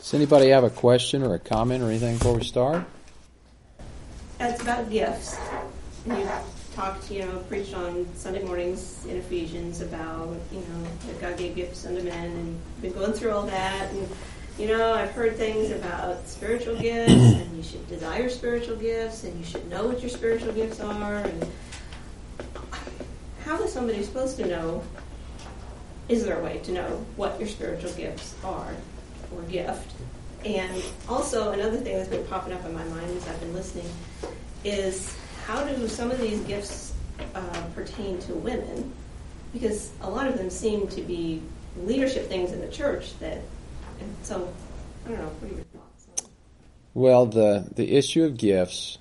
Does anybody have a question or a comment or anything before we start? It's about gifts. And you talked, preached on Sunday mornings in Ephesians about, that God gave gifts unto men, and been going through all that. And, I've heard things about spiritual gifts, and you should desire spiritual gifts, and you should know what your spiritual gifts are. And how is somebody supposed to know? Is there a way to know what your spiritual gifts are, or gift? And also, another thing that's been popping up in my mind as I've been listening is, how do some of these gifts pertain to women? Because a lot of them seem to be leadership things in the church and so, I don't know, what are your thoughts? Well, the issue of gifts,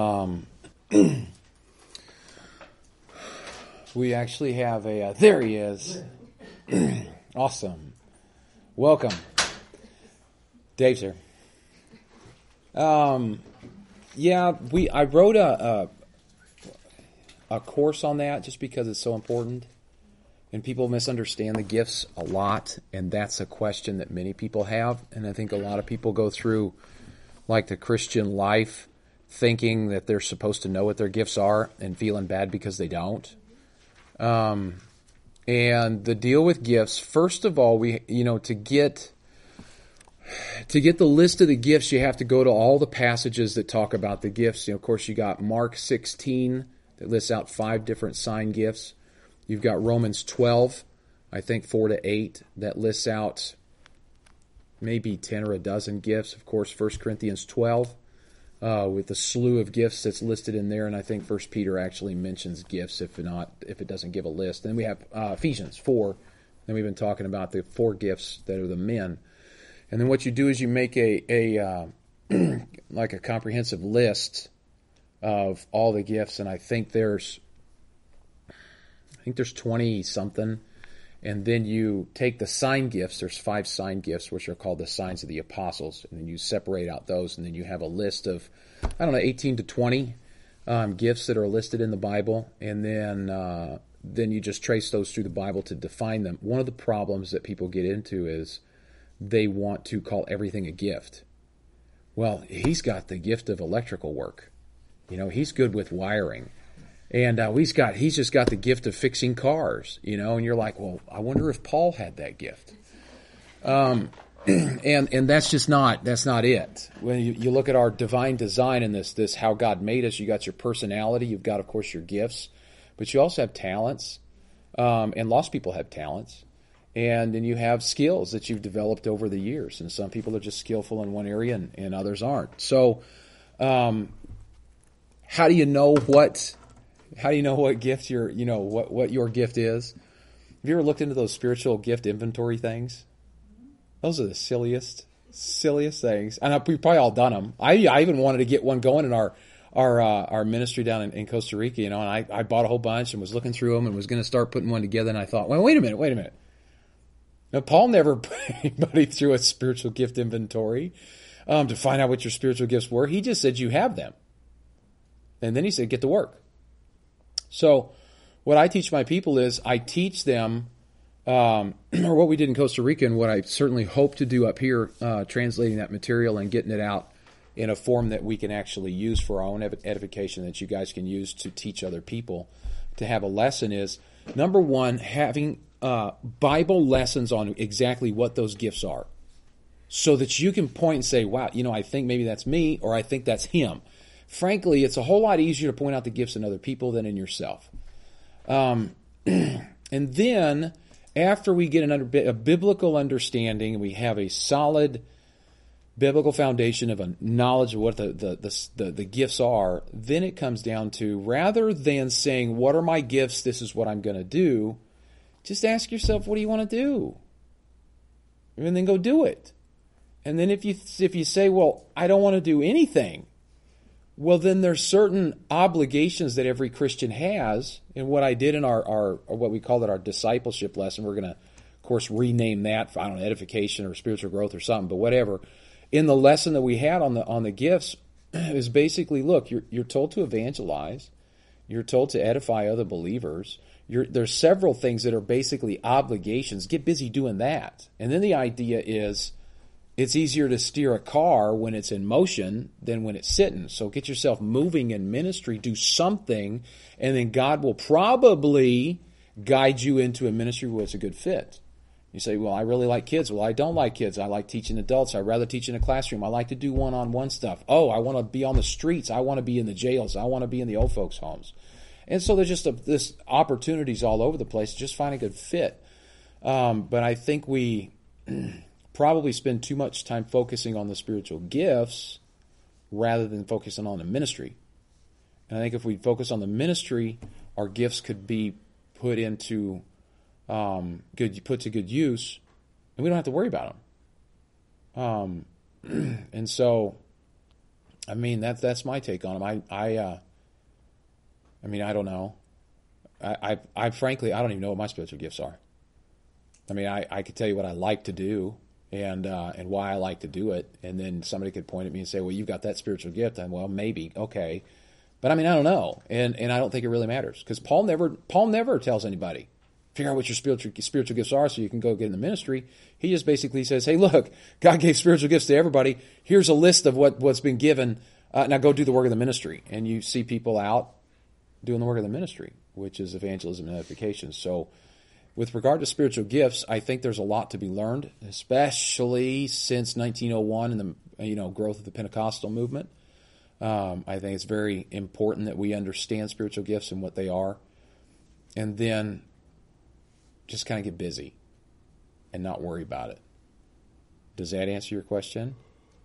we actually have there he is. Awesome. Welcome. Dave's here. I wrote a course on that just because it's so important, and people misunderstand the gifts a lot, and that's a question that many people have, and I think a lot of people go through like the Christian life thinking that they're supposed to know what their gifts are and feeling bad because they don't. And the deal with gifts, first of all, to get the list of the gifts, you have to go to all the passages that talk about the gifts. Of course, you got Mark 16 that lists out 5 different sign gifts. You've got Romans 12, I think 4 to 8, that lists out maybe 10 or a dozen gifts. Of course, 1 Corinthians 12 with the slew of gifts that's listed in there, and I think 1 Peter actually mentions gifts if it doesn't give a list. Then we have Ephesians 4, and we've been talking about the 4 gifts that are the men. And then what you do is you make a like a comprehensive list of all the gifts, and I think there's 20 something. And then you take the sign gifts. There's 5 sign gifts, which are called the signs of the apostles, and then you separate out those, and then you have a list of 18 to 20 gifts that are listed in the Bible, and then you just trace those through the Bible to define them. One of the problems that people get into is they want to call everything a gift. Well, he's got the gift of electrical work. He's good with wiring. And he's just got the gift of fixing cars, and you're like, well, I wonder if Paul had that gift. And that's not it. When you look at our divine design in this how God made us, you got your personality, you've got, of course, your gifts, but you also have talents, and lost people have talents. And then you have skills that you've developed over the years. And some people are just skillful in one area and others aren't. So how do you know what gift what your gift is? Have you ever looked into those spiritual gift inventory things? Those are the silliest things. And we've probably all done them. I even wanted to get one going in our ministry down in Costa Rica, and I bought a whole bunch and was looking through them and was going to start putting one together, and I thought, well, wait a minute. Now, Paul never put anybody through a spiritual gift inventory to find out what your spiritual gifts were. He just said you have them. And then he said, get to work. So what I teach my people is I teach them, or what we did in Costa Rica and what I certainly hope to do up here, translating that material and getting it out in a form that we can actually use for our own edification, that you guys can use to teach other people to have a lesson, is, number one, having Bible lessons on exactly what those gifts are, so that you can point and say, wow, I think maybe that's me, or I think that's him. Frankly, it's a whole lot easier to point out the gifts in other people than in yourself. And then, after we get a biblical understanding, we have a solid biblical foundation of a knowledge of what the gifts are, then it comes down to, rather than saying, what are my gifts, this is what I'm going to do, just ask yourself, what do you want to do? And then go do it. And then if you say, well, I don't want to do anything, well, then there's certain obligations that every Christian has. And what I did in our what we called it our discipleship lesson, we're going to, of course, rename that for, edification or spiritual growth or something, but whatever. In the lesson that we had on the gifts is basically, look, you're told to evangelize, you're told to edify other believers. There's several things that are basically obligations. Get busy doing that. And then the idea is, it's easier to steer a car when it's in motion than when it's sitting. So get yourself moving in ministry, do something, and then God will probably guide you into a ministry where it's a good fit. You say, well, I really like kids. Well, I don't like kids. I like teaching adults. I'd rather teach in a classroom. I like to do one-on-one stuff. Oh, I want to be on the streets. I want to be in the jails. I want to be in the old folks' homes. And so there's just this opportunities all over the place. Just find a good fit. But I think we probably spend too much time focusing on the spiritual gifts rather than focusing on the ministry. And I think if we focus on the ministry, our gifts could be put into put to good use, and we don't have to worry about them. And so, I mean, that's my take on them. I mean, I don't know. I frankly, I don't even know what my spiritual gifts are. I mean, I could tell you what I like to do and why I like to do it, and then somebody could point at me and say, well, you've got that spiritual gift, and well, maybe, okay. But I mean, I don't know, and I don't think it really matters, because Paul never tells anybody, figure out what your spiritual gifts are so you can go get in the ministry. He just basically says, hey, look, God gave spiritual gifts to everybody. Here's a list of what's been given. Now go do the work of the ministry. And you see people out doing the work of the ministry, which is evangelism and edification. So with regard to spiritual gifts, I think there's a lot to be learned, especially since 1901 and the growth of the Pentecostal movement. I think it's very important that we understand spiritual gifts and what they are, and then just kind of get busy and not worry about it. Does that answer your question?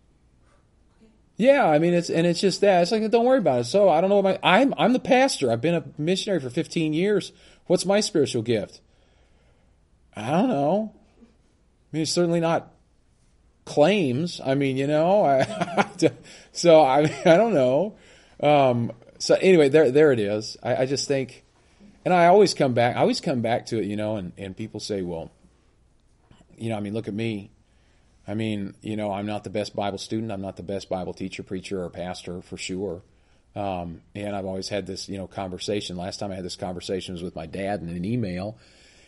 Yeah, I mean, it's just that. It's like, don't worry about it. So I don't know I'm the pastor. I've been a missionary for 15 years. What's my spiritual gift? I don't know. I mean, it's certainly not claims. I mean, so I don't know. So anyway, there it is. I just think, and I always come back to it, and people say, well, I mean, look at me. I mean, I'm not the best Bible student. I'm not the best Bible teacher, preacher, or pastor for sure. And I've always had this, conversation. Last time I had this conversation was with my dad in an email.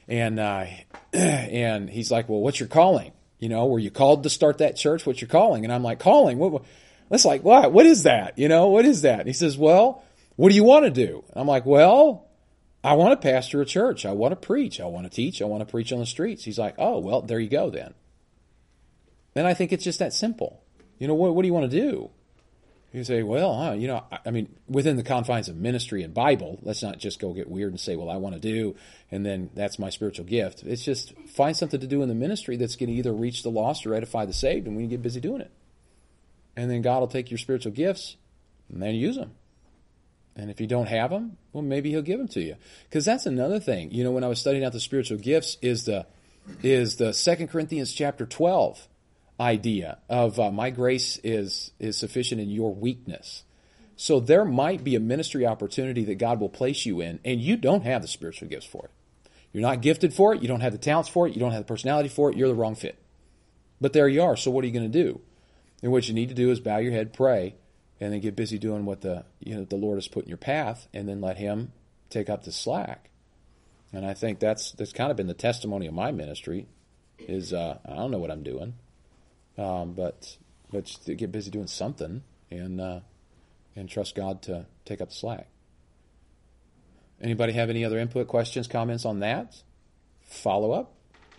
And he's like, well, what's your calling? Were you called to start that church? What's your calling? And I'm like, calling? What? That's like, what? What is that? What is that? And he says, well, what do you want to do? And I'm like, well, I want to pastor a church. I want to preach. I want to teach. I want to preach on the streets. He's like, oh, well, there you go then. And I think it's just that simple. What do you want to do? You say, well, I mean, within the confines of ministry and Bible, let's not just go get weird and say, well, I want to do, and then that's my spiritual gift. It's just find something to do in the ministry that's going to either reach the lost or edify the saved, and we can get busy doing it. And then God will take your spiritual gifts and then use them. And if you don't have them, well, maybe He'll give them to you. Because that's another thing. When I was studying out the spiritual gifts is the 2 Corinthians chapter 12 idea of my grace is sufficient in your weakness. So there might be a ministry opportunity that God will place you in, and you don't have the spiritual gifts for it. You're not gifted for it. You don't have the talents for it. You don't have the personality for it. You're the wrong fit. But there you are. So what are you going to do? And what you need to do is bow your head, pray, and then get busy doing what the Lord has put in your path, and then let Him take up the slack. And I think that's kind of been the testimony of my ministry. Is I don't know what I'm doing. But just to get busy doing something and trust God to take up the slack. Anybody have any other input, questions, comments on that? Follow up?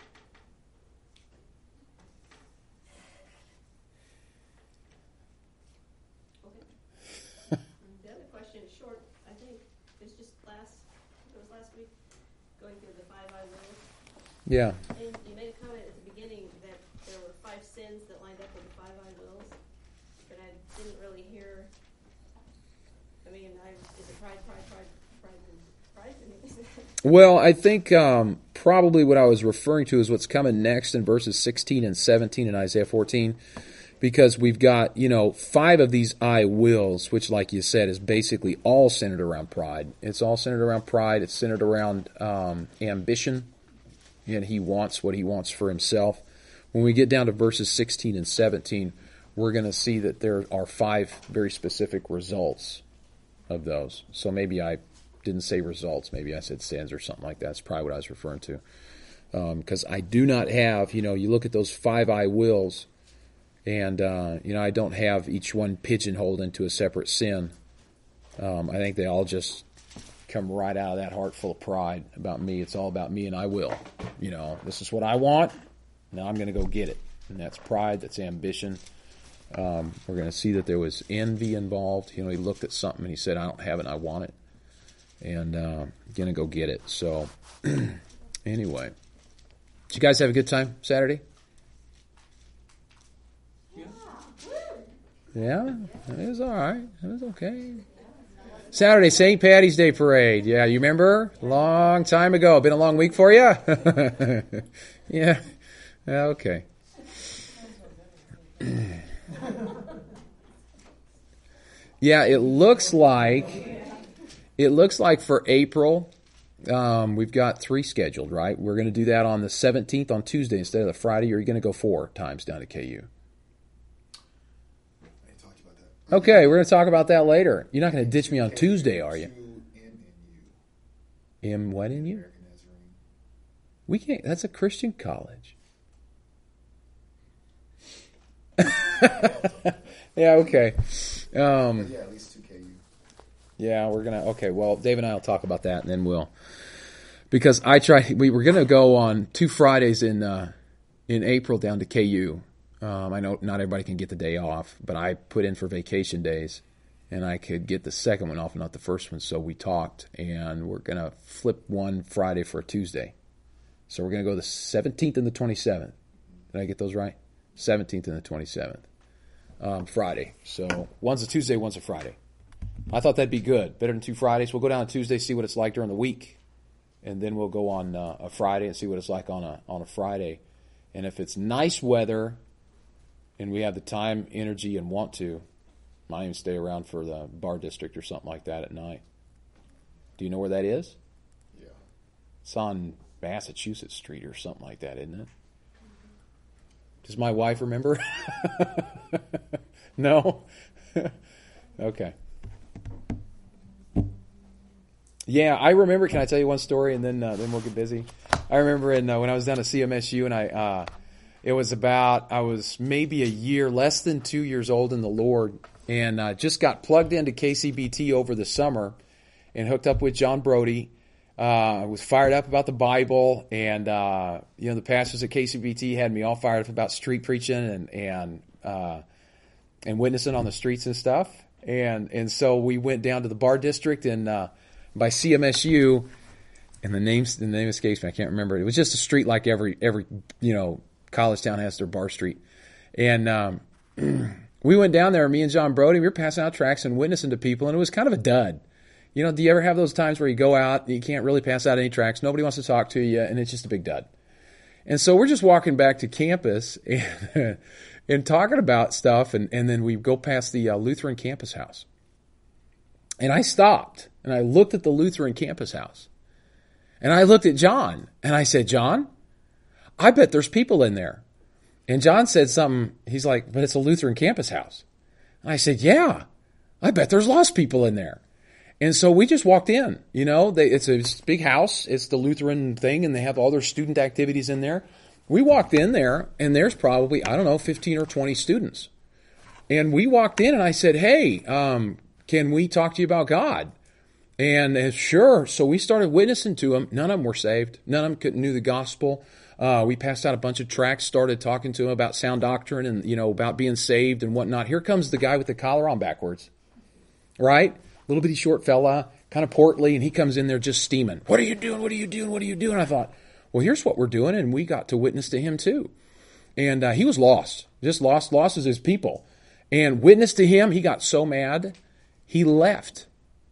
Okay. The other question is short, I think. It was last week, going through the 5 I wills. Yeah. And you made a comment at the beginning that there were 5 sins that lined up with the 5 I wills, but I didn't really hear. I mean, is it pride? Well, I think probably what I was referring to is what's coming next in verses 16 and 17 in Isaiah 14, because we've got 5 of these I wills, which, like you said, is basically all centered around pride. It's all centered around pride. It's centered around ambition. And he wants what he wants for himself. When we get down to verses 16 and 17, we're going to see that there are 5 very specific results of those. So maybe I didn't say results. Maybe I said sins or something like that. That's probably what I was referring to. Because I do not have, you look at those 5 I wills, And, I don't have each one pigeonholed into a separate sin. I think they all just come right out of that heart full of pride about me. It's all about me and I will. This is what I want. Now I'm going to go get it. And that's pride. That's ambition. We're going to see that there was envy involved. He looked at something and he said, I don't have it, I want it. And going to go get it. So, anyway. Did you guys have a good time Saturday? Yeah? It was all right. It was okay. Saturday, St. Patty's Day Parade. Yeah, you remember? Long time ago. Been a long week for you? Yeah. Okay. Yeah, it looks like for April, we've got 3 scheduled, right? We're going to do that on the 17th on Tuesday instead of the Friday, or are you going to go 4 times down to KU? Okay, we're going to talk about that later. You're not going to ditch me on Tuesday, are you? M what in you? We can't. That's a Christian college. Yeah, okay. Yeah, at least 2 KU. Yeah, we're going to, okay, well, Dave and I will talk about that, and then because we were going to go on 2 Fridays in April down to KU. I know not everybody can get the day off, but I put in for vacation days, and I could get the second one off, not the first one, so we talked, and we're going to flip one Friday for a Tuesday. So we're going to go the 17th and the 27th. Did I get those right? 17th and the 27th. Friday. So one's a Tuesday, one's a Friday. I thought that'd be good. Better than 2 Fridays. We'll go down on Tuesday, see what it's like during the week, and then we'll go on a Friday and see what it's like on a Friday. And if it's nice weather and we have the time, energy, and want to, might even stay around for the bar district or something like that at night. Do you know where that is? Yeah. It's on Massachusetts Street or something like that, isn't it? Does my wife remember? No? Okay. Yeah, I remember. Can I tell you one story and then we'll get busy? I remember when I was down at CMSU and I was maybe a year, less than 2 years old in the Lord, and just got plugged into KCBT over the summer and hooked up with John Brody. I was fired up about the Bible, and the pastors at KCBT had me all fired up about street preaching and witnessing on the streets and stuff. And so we went down to the bar district and by CMSU, and the name escapes me. I can't remember it. It was just a street like every college town has their bar street. And we went down there, me and John Brody, we were passing out tracts and witnessing to people, and it was kind of a dud. Do you ever have those times where you go out, and you can't really pass out any tracts, nobody wants to talk to you, and it's just a big dud? And so we're just walking back to campus and talking about stuff, and then we go past the Lutheran campus house. And I stopped, and I looked at the Lutheran campus house. And I looked at John, and I said, John, I bet there's people in there. And John said something, he's like, but it's a Lutheran campus house. And I said, yeah, I bet there's lost people in there. And so we just walked in, it's a big house. It's the Lutheran thing, and they have all their student activities in there. We walked in there, and there's probably, 15 or 20 students. And we walked in, and I said, hey, can we talk to you about God? And sure. So we started witnessing to them. None of them were saved. None of them knew the gospel. We passed out a bunch of tracts, started talking to them about sound doctrine and, about being saved and whatnot. Here comes the guy with the collar on backwards, right? Little bitty short fella, kind of portly, and he comes in there just steaming. What are you doing? What are you doing? What are you doing? I thought, well, here's what we're doing, and we got to witness to him too. And he was lost, just lost as his people. And witnessed to him, he got so mad, he left.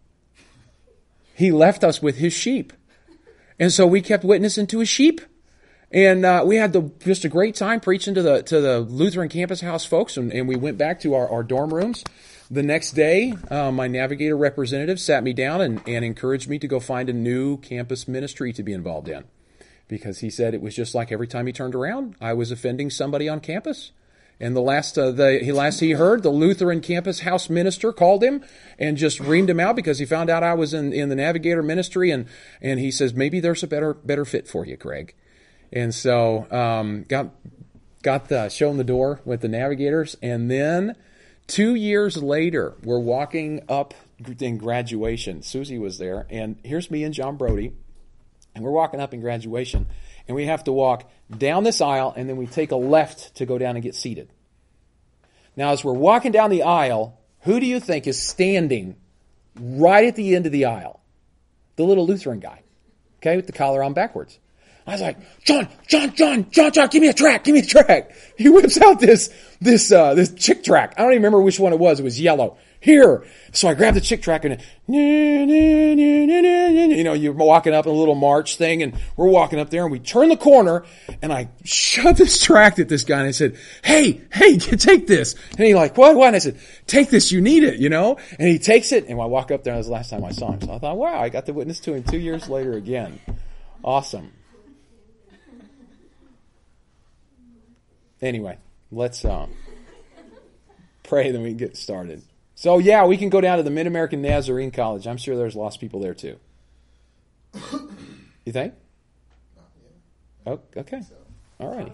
He left us with his sheep. And so we kept witnessing to his sheep. And we had just a great time preaching to the Lutheran campus house folks, and we went back to our dorm rooms. The next day, my Navigator representative sat me down and encouraged me to go find a new campus ministry to be involved in, because he said it was just like every time he turned around, I was offending somebody on campus. And the last he heard, the Lutheran campus house minister called him and just reamed him out because he found out I was in the Navigator ministry, and he says, maybe there's a better fit for you, Craig. And so shown the door with the navigators. And then 2 years later, we're walking up in graduation. Susie was there, and here's me and John Brody, and we're walking up in graduation, and we have to walk down this aisle, and then we take a left to go down and get seated. Now, as we're walking down the aisle, who do you think is standing right at the end of the aisle? The little Lutheran guy, okay, with the collar on backwards. I was like, John, give me a track. He whips out this chick track. I don't even remember which one it was. It was yellow. Here. So I grabbed the chick track and, you're walking up in a little march thing, and we're walking up there, and we turn the corner, and I shoved this tract at this guy, and I said, hey, take this. And he like, what? And I said, take this, you need it, And he takes it, and I walk up there, and that was the last time I saw him. So I thought, wow, I got to witness to him 2 years later again. Awesome. Anyway, let's pray, then we can get started. So, yeah, we can go down to the Mid-American Nazarene College. I'm sure there's lost people there, too. You think? Oh, okay. All righty.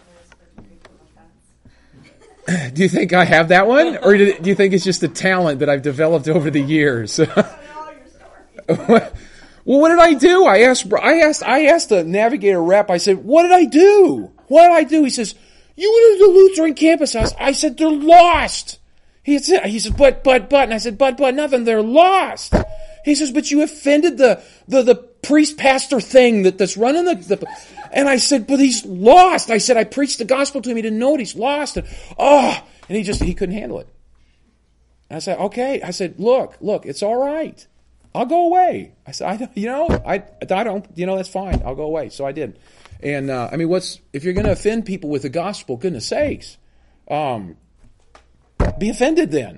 Do you think I have that one? Or do you think it's just a talent that I've developed over the years? Well, what did I do? I asked the Navigator rep, I said, what did I do? He says, you went to the Lutheran campus house. I said, they're lost. He said, but, and I said, but nothing, they're lost. He says, but you offended the priest pastor thing that's running and I said, but he's lost. I said, I preached the gospel to him, he didn't know it, he's lost. And he couldn't handle it. And I said, okay. I said, look, it's all right. I'll go away. I said, I don't, that's fine. I'll go away. So I did. And, if you're going to offend people with the gospel, goodness sakes, be offended then.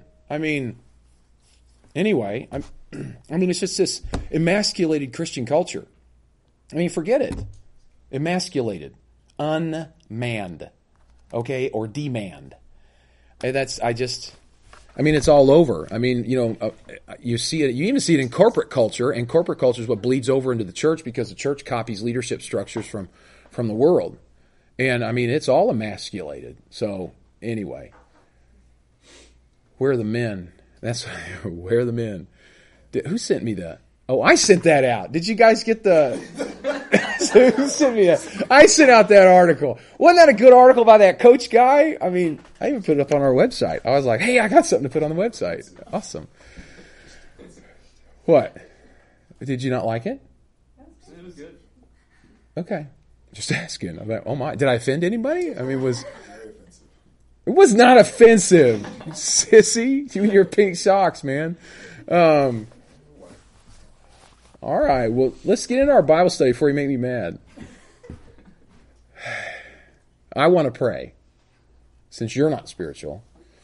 Anyway, it's just this emasculated Christian culture. Forget it. Emasculated. Unmanned. Okay? Or demand. It's all over. You see it, you even see it in corporate culture, and corporate culture is what bleeds over into the church because the church copies leadership structures from the world. And, it's all emasculated. So, anyway. Where are the men? Where are the men? Who sent me that? Oh, I sent that out. Did you guys get the... Who sent me that? I sent out that article. Wasn't that a good article by that coach guy? I even put it up on our website. I was like, hey, I got something to put on the website. Awesome. What? Did you not like it? It was good. Okay. Just asking. I'm like, oh my, did I offend anybody? It was not offensive, sissy. You and your pink socks, man. All right, well, let's get into our Bible study before you make me mad. I want to pray, since you're not spiritual.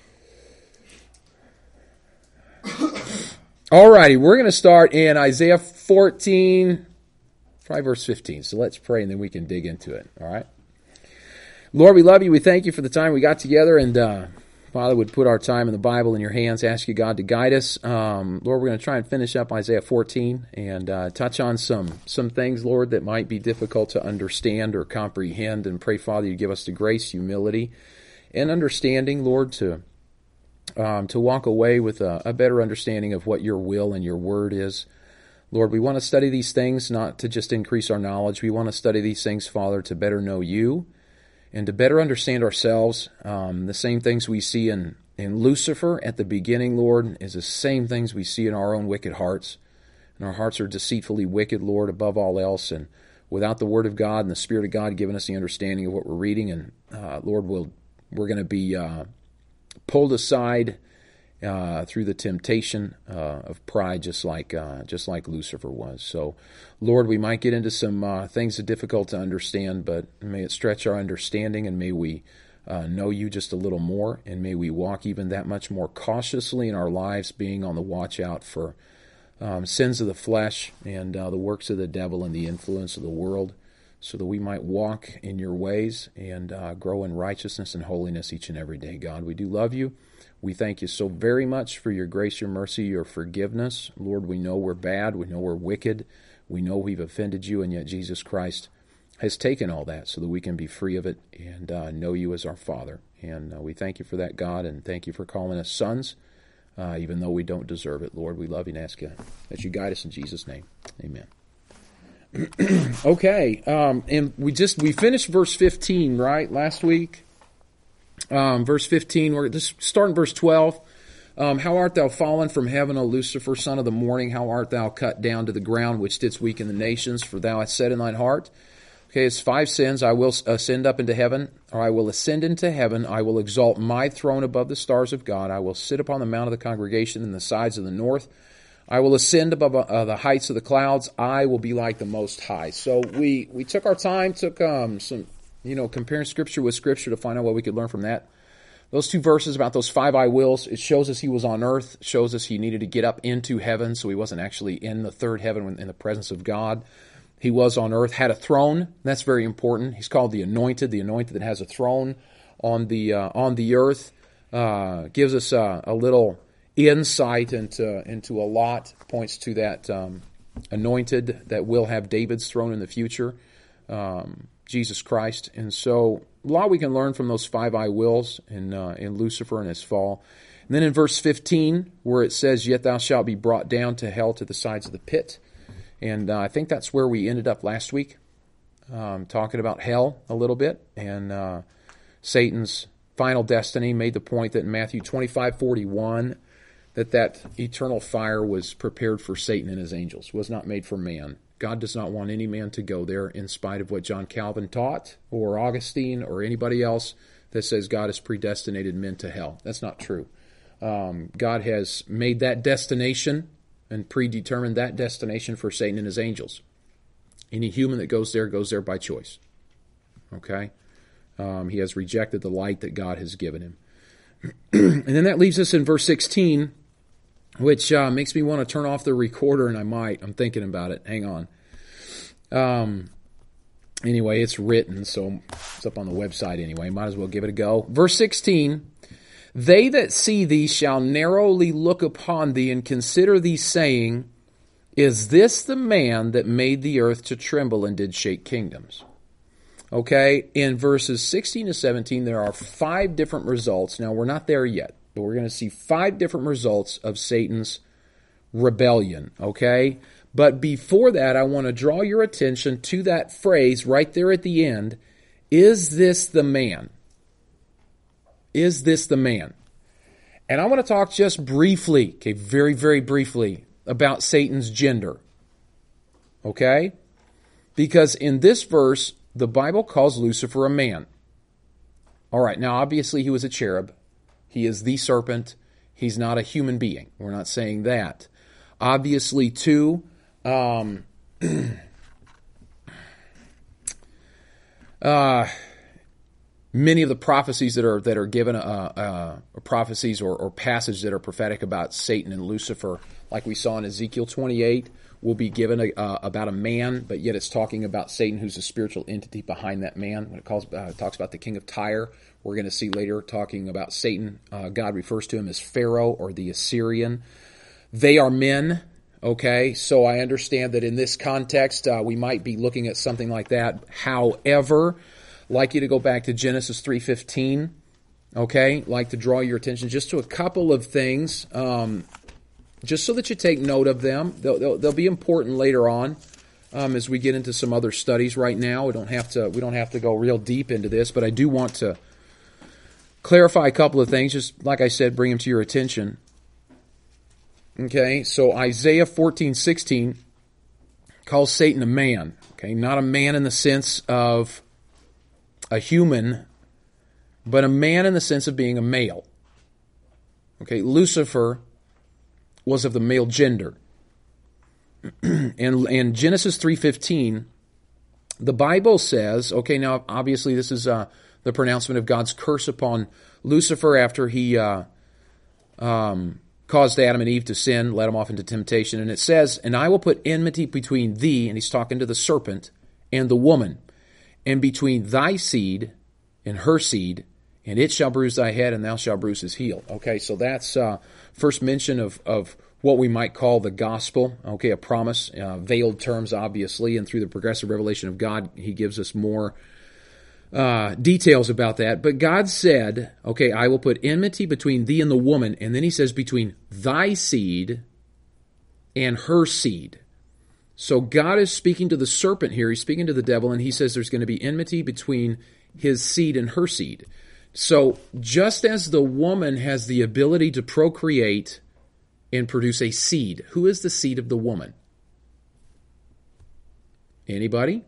All righty, we're going to start in Isaiah 14, probably verse 15. So let's pray, and then we can dig into it, all right? Lord, we love you. We thank you for the time we got together, and Father, would put our time in the Bible in your hands. Ask you, God, to guide us. Lord, we're going to try and finish up Isaiah 14 and touch on some things, Lord, that might be difficult to understand or comprehend. And pray, Father, you give us the grace, humility, and understanding, Lord, to walk away with a better understanding of what your will and your word is. Lord, we want to study these things not to just increase our knowledge. We want to study these things, Father, to better know you and to better understand ourselves. The same things we see in Lucifer at the beginning, Lord, is the same things we see in our own wicked hearts. And our hearts are deceitfully wicked, Lord, above all else. And without the Word of God and the Spirit of God giving us the understanding of what we're reading, and Lord, we're going to be pulled aside through the temptation of pride, just like Lucifer was. So, Lord, we might get into some things that are difficult to understand, but may it stretch our understanding, and may we know you just a little more, and may we walk even that much more cautiously in our lives, being on the watch out for sins of the flesh and the works of the devil and the influence of the world, so that we might walk in your ways and grow in righteousness and holiness each and every day. God, we do love you. We thank you so very much for your grace, your mercy, your forgiveness. Lord, we know we're bad. We know we're wicked. We know we've offended you, and yet Jesus Christ has taken all that so that we can be free of it and know you as our Father. And we thank you for that, God, and thank you for calling us sons, even though we don't deserve it. Lord, we love you and ask you that you guide us in Jesus' name. Amen. Okay, and we finished verse 15, right, last week? Verse 15, we're just starting verse 12. How art thou fallen from heaven, O Lucifer, son of the morning? How art thou cut down to the ground, which didst weaken the nations? For thou hast said in thine heart, okay, it's 5 sins. I will ascend up into heaven, or I will ascend into heaven. I will exalt my throne above the stars of God. I will sit upon the mount of the congregation in the sides of the north. I will ascend above the heights of the clouds. I will be like the Most High. So we took our time, took some, comparing Scripture with Scripture to find out what we could learn from that. Those 2 verses about those 5 I wills, it shows us he was on earth, shows us he needed to get up into heaven, so he wasn't actually in the third heaven in the presence of God. He was on earth, had a throne. That's very important. He's called the anointed that has a throne on the earth. Gives us a little insight into a lot, points to that anointed that will have David's throne in the future, Jesus Christ. And so a lot we can learn from those 5 I wills in Lucifer and his fall. And then in verse 15, where it says, yet thou shalt be brought down to hell, to the sides of the pit. And I think that's where we ended up last week, talking about hell a little bit, and Satan's final destiny. Made the point that in Matthew 25:41, that eternal fire was prepared for Satan and his angels, was not made for man. God does not want any man to go there, in spite of what John Calvin taught, or Augustine, or anybody else that says God has predestinated men to hell. That's not true. God has made that destination and predetermined that destination for Satan and his angels. Any human that goes there by choice. Okay? He has rejected the light that God has given him. And then that leaves us in verse 16, which makes me want to turn off the recorder, and I might. I'm thinking about it. Hang on. Anyway, it's written, so it's up on the website anyway. Might as well give it a go. Verse 16, they that see thee shall narrowly look upon thee and consider thee, saying, is this the man that made the earth to tremble and did shake kingdoms? Okay, in verses 16 to 17, there are 5 different results. Now, we're not there yet, but we're going to see 5 different results of Satan's rebellion, okay? But before that, I want to draw your attention to that phrase right there at the end, is this the man? Is this the man? And I want to talk just briefly, okay, very, very briefly, about Satan's gender, okay? Because in this verse, the Bible calls Lucifer a man. All right, now obviously he was a cherub. He is the serpent. He's not a human being. We're not saying that. Obviously, too, many of the prophecies that are given, prophecies or passages that are prophetic about Satan and Lucifer, like we saw in Ezekiel 28, will be given about a man, but yet it's talking about Satan, who's the spiritual entity behind that man. When it talks about the king of Tyre, we're going to see later talking about Satan. God refers to him as Pharaoh or the Assyrian. They are men, okay? So I understand that in this context, we might be looking at something like that. However, I'd like you to go back to Genesis 3:15, okay? I'd like to draw your attention just to a couple of things, just so that you take note of them. They'll be important later on as we get into some other studies. Right now, we don't have to go real deep into this, but I do want to clarify a couple of things. Just like I said, bring them to your attention. Okay, so Isaiah 14:16 calls Satan a man. Okay, not a man in the sense of a human, but a man in the sense of being a male. Okay, Lucifer was of the male gender. And Genesis 3:15, the Bible says, okay, now obviously this is the pronouncement of God's curse upon Lucifer after he caused Adam and Eve to sin, led them off into temptation. And it says, and I will put enmity between thee, and he's talking to the serpent, and the woman, and between thy seed and her seed, and it shall bruise thy head, and thou shalt bruise his heel. Okay, so that's first mention of what we might call the gospel, okay, a promise, veiled terms, obviously, and through the progressive revelation of God, He gives us more details about that. But God said, okay, I will put enmity between thee and the woman, and then He says between thy seed and her seed. So God is speaking to the serpent here, He's speaking to the devil, and He says there's going to be enmity between his seed and her seed. So just as the woman has the ability to procreate and produce a seed, who is the seed of the woman? Anybody?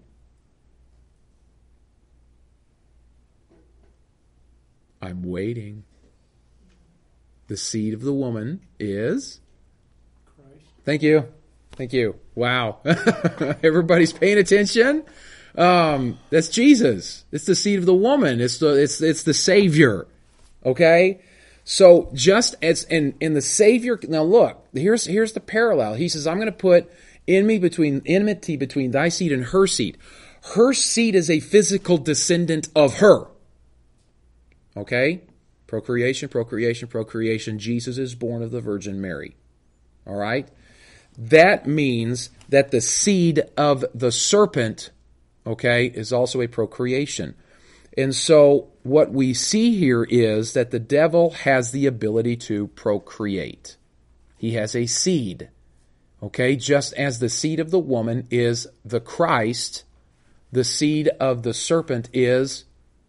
I'm waiting. The seed of the woman is? Christ. Thank you. Thank you. Wow. Everybody's paying attention? That's Jesus. It's the seed of the woman. It's the Savior. Okay? So just as in the Savior, now look, here's the parallel. He says, I'm going to put enmity between thy seed and her seed. Her seed is a physical descendant of her. Okay? Procreation. Jesus is born of the Virgin Mary. All right? That means that the seed of the serpent, okay, is also a procreation. And so what we see here is that the devil has the ability to procreate. He has a seed. Okay, just as the seed of the woman is the Christ, the seed of the serpent is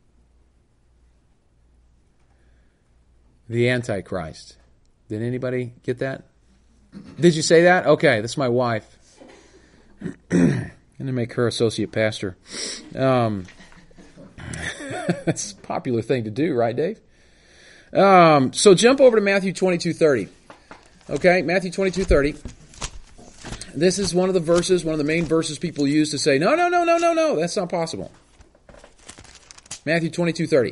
the Antichrist. Did anybody get that? Did you say that? Okay, that's my wife. I'm going to make her associate pastor. That's a popular thing to do, right, Dave? So jump over to Matthew 22:30. Okay, Matthew 22:30. This is one of the main verses people use to say, no, that's not possible. Matthew 22:30.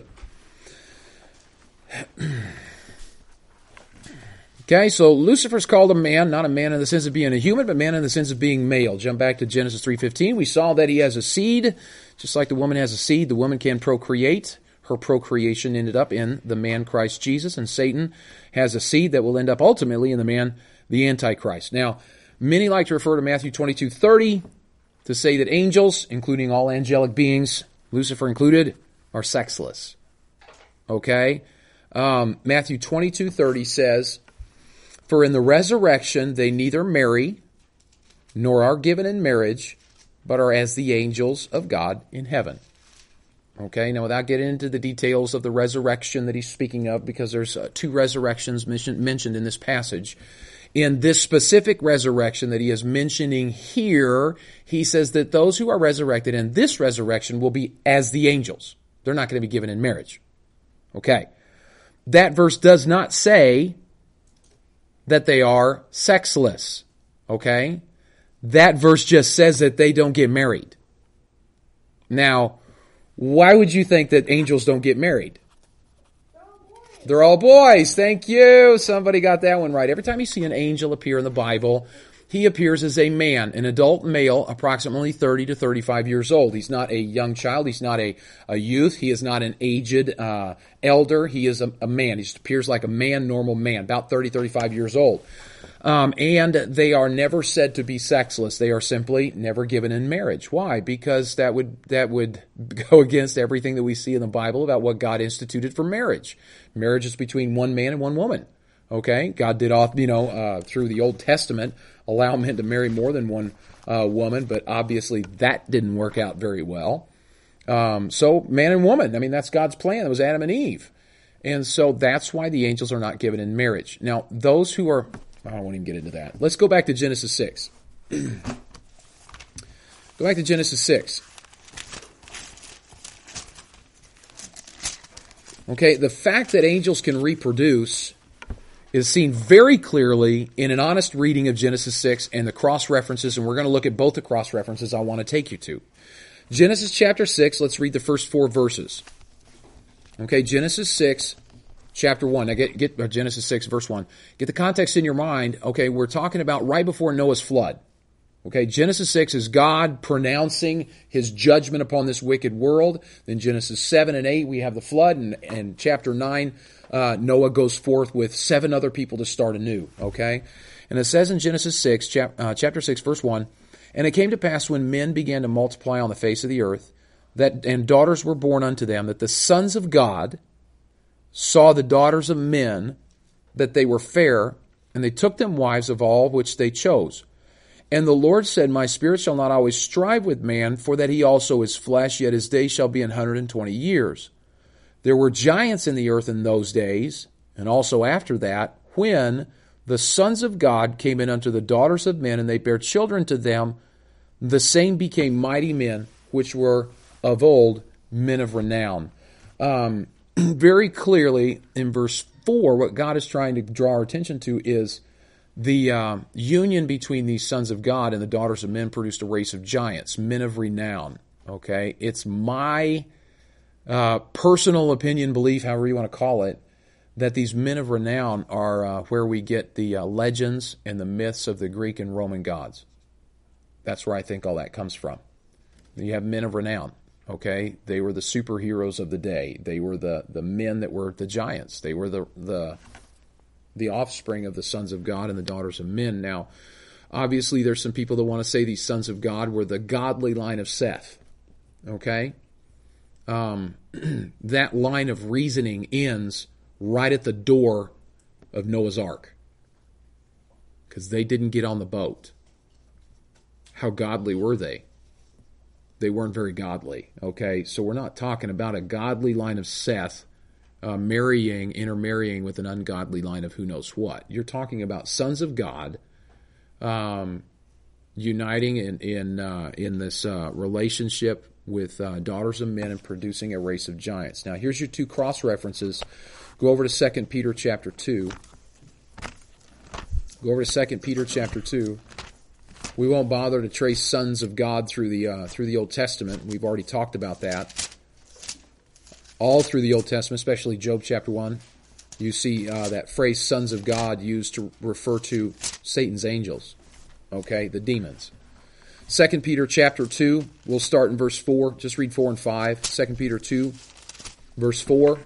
Okay, so Lucifer's called a man, not a man in the sense of being a human, but man in the sense of being male. Jump back to Genesis 3:15. We saw that he has a seed. Just like the woman has a seed, the woman can procreate. Her procreation ended up in the man Christ Jesus, and Satan has a seed that will end up ultimately in the man, the Antichrist. Now, many like to refer to Matthew 22:30 to say that angels, including all angelic beings, Lucifer included, are sexless. Okay? Matthew 22:30 says, for in the resurrection they neither marry nor are given in marriage, but are as the angels of God in heaven. Okay, now without getting into the details of the resurrection that he's speaking of, because there's two resurrections mentioned in this passage. In this specific resurrection that he is mentioning here, he says that those who are resurrected in this resurrection will be as the angels. They're not going to be given in marriage. Okay. That verse does not say that they are sexless. Okay? That verse just says that they don't get married. Now, why would you think that angels don't get married? They're all boys. Thank you. Somebody got that one right. Every time you see an angel appear in the Bible, he appears as a man, an adult male, approximately 30 to 35 years old. He's not a young child. He's not a youth. He is not an aged elder. He is a man. He just appears like a man, normal man, about 30, 35 years old. And they are never said to be sexless. They are simply never given in marriage. Why? Because that would go against everything that we see in the Bible about what God instituted for marriage. Marriage is between one man and one woman. Okay? God did through the Old Testament, allow men to marry more than one woman, but obviously that didn't work out very well. So man and woman, I mean, that's God's plan. It was Adam and Eve. And so that's why the angels are not given in marriage. Now, those who are... I won't even get into that. Let's go back to Genesis 6. Go back to Genesis 6. Okay, the fact that angels can reproduce is seen very clearly in an honest reading of Genesis 6 and the cross-references, and we're going to look at both the cross-references I want to take you to. Genesis chapter 6, let's read the first 4 verses. Okay, Genesis 6, chapter 1. Now get Genesis 6, verse 1. Get the context in your mind. Okay, we're talking about right before Noah's flood. Okay, Genesis 6 is God pronouncing his judgment upon this wicked world. Then Genesis 7 and 8, we have the flood. And chapter 9, Noah goes forth with 7 other people to start anew. Okay? And it says in Genesis 6, chapter 6, verse 1, "And it came to pass when men began to multiply on the face of the earth, and daughters were born unto them, that the sons of God saw the daughters of men, that they were fair, and they took them wives of all which they chose. And the Lord said, My spirit shall not always strive with man, for that he also is flesh, yet his days shall be 120 years. There were giants in the earth in those days, and also after that, when the sons of God came in unto the daughters of men, and they bare children to them, the same became mighty men, which were of old men of renown." Very clearly in verse 4, what God is trying to draw our attention to is the union between these sons of God and the daughters of men produced a race of giants, men of renown. Okay, it's my personal opinion, belief, however you want to call it, that these men of renown are where we get the legends and the myths of the Greek and Roman gods. That's where I think all that comes from. You have men of renown. Okay, they were the superheroes of the day. They were the men that were the giants. They were the offspring of the sons of God and the daughters of men. Now, obviously, there's some people that want to say these sons of God were the godly line of Seth. Okay, that line of reasoning ends right at the door of Noah's Ark, because they didn't get on the boat. How godly were they? They weren't very godly. Okay, so we're not talking about a godly line of Seth intermarrying with an ungodly line of who knows what. You're talking about sons of God uniting in this relationship with daughters of men and producing a race of giants. Now, here's your 2 cross references. Go over to 2 Peter chapter 2. Go over to 2 Peter chapter 2. We won't bother to trace sons of God through the Old Testament. We've already talked about that. All through the Old Testament, especially Job chapter 1, you see that phrase sons of God used to refer to Satan's angels, okay, the demons. 2 Peter chapter 2, we'll start in verse 4. Just read 4 and 5. 2 Peter 2, verse 4.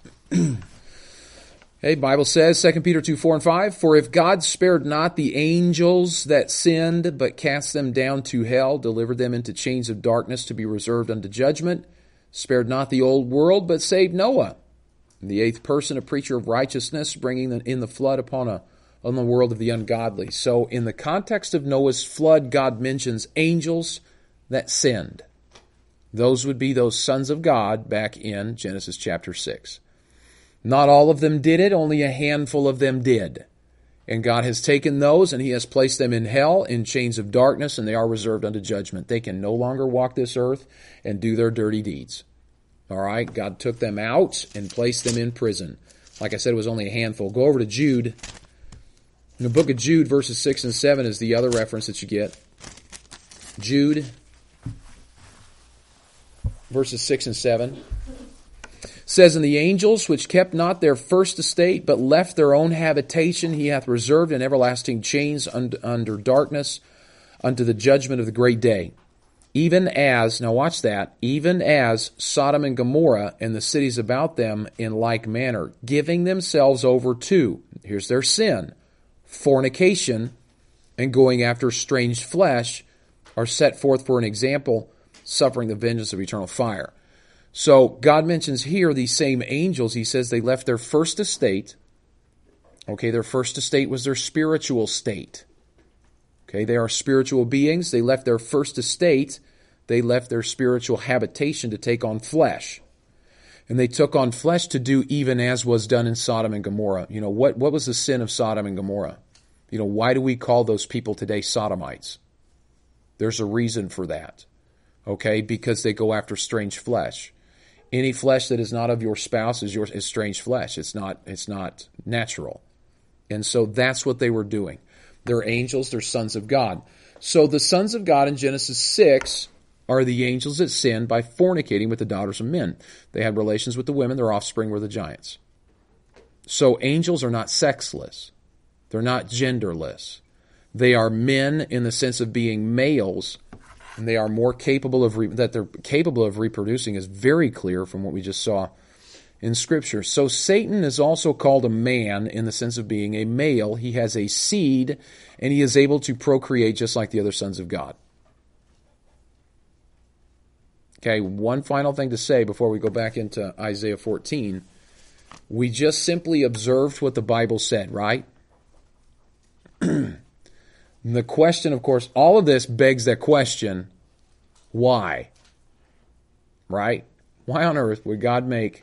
Okay, Bible says, 2 Peter 2, 4 and 5, "For if God spared not the angels that sinned, but cast them down to hell, delivered them into chains of darkness to be reserved unto judgment, spared not the old world, but saved Noah, the 8th person, a preacher of righteousness, bringing in the flood upon the world of the ungodly." So in the context of Noah's flood, God mentions angels that sinned. Those would be those sons of God back in Genesis chapter 6. Not all of them did it, only a handful of them did. And God has taken those and he has placed them in hell, in chains of darkness, and they are reserved unto judgment. They can no longer walk this earth and do their dirty deeds. All right, God took them out and placed them in prison. Like I said, it was only a handful. Go over to Jude. In the book of Jude, verses 6 and 7 is the other reference that you get. Jude, verses 6 and 7. Says, "And the angels which kept not their first estate, but left their own habitation, he hath reserved in everlasting chains under darkness unto the judgment of the great day. Even as," now watch that, "even as Sodom and Gomorrah and the cities about them in like manner, giving themselves over to," here's their sin, "fornication and going after strange flesh, are set forth for an example, suffering the vengeance of eternal fire." So God mentions here these same angels. He says they left their first estate. Okay, their first estate was their spiritual state. Okay, they are spiritual beings. They left their first estate. They left their spiritual habitation to take on flesh. And they took on flesh to do even as was done in Sodom and Gomorrah. You know, what was the sin of Sodom and Gomorrah? You know, why do we call those people today Sodomites? There's a reason for that. Okay, because they go after strange flesh. Any flesh that is not of your spouse is strange flesh. It's not natural. And so that's what they were doing. They're angels, they're sons of God. So the sons of God in Genesis 6 are the angels that sinned by fornicating with the daughters of men. They had relations with the women, their offspring were the giants. So angels are not sexless. They're not genderless. They are men in the sense of being males, and they are more capable of that they're capable of reproducing is very clear from what we just saw in Scripture. So Satan is also called a man in the sense of being a male. He has a seed, and he is able to procreate just like the other sons of God. Okay, one final thing to say before we go back into Isaiah 14. We just simply observed what the Bible said, right? The question, of course, all of this begs that question, why? Right? Why on earth would God make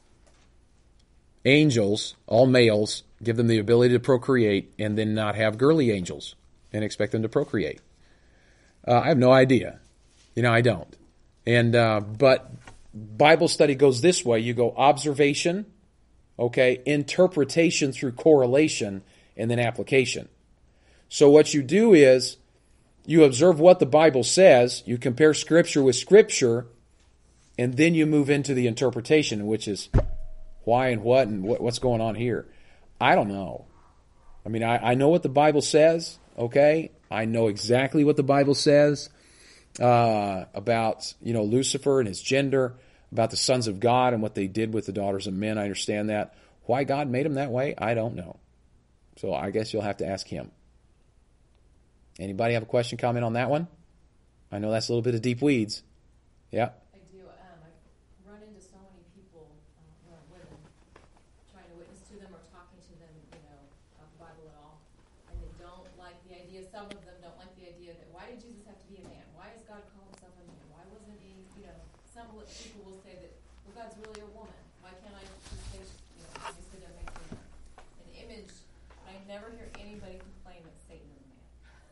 angels, all males, give them the ability to procreate, and then not have girly angels and expect them to procreate? I have no idea. I don't. And but Bible study goes this way. You go observation, okay, interpretation through correlation, and then application. So what you do is you observe what the Bible says, you compare Scripture with Scripture, and then you move into the interpretation, which is why and what and what's going on here. I don't know. I mean, I know what the Bible says, okay? I know exactly what the Bible says about, Lucifer and his gender, about the sons of God and what they did with the daughters of men. I understand that. Why God made them that way, I don't know. So I guess you'll have to ask him. Anybody have a question, comment on that one? I know that's a little bit of deep weeds. Yeah. I do. I run into so many people, women, trying to witness to them or talking to them, about the Bible at all. And they don't like the idea, some of them don't like the idea that why did Jesus have to be a man? Why does God call himself a man? Why wasn't he, some people will say that, well, God's really a woman. Why can't I just say, obviously that makes an image, but I never hear anybody complain that Satan is a man.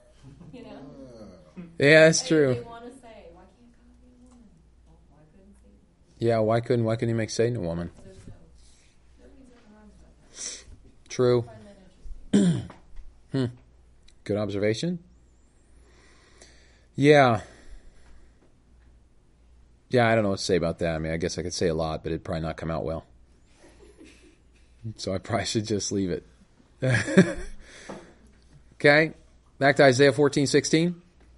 Yeah, that's true. They want to say, why can't God be a woman? Well, why couldn't Satan? Yeah, why couldn't he make Satan a woman? There's nobody's ever wrong about that. True. I find that interesting. Good observation. Yeah. Yeah, I don't know what to say about that. I mean, I guess I could say a lot, but it'd probably not come out well. So I probably should just leave it. Okay. Back to Isaiah 14:16.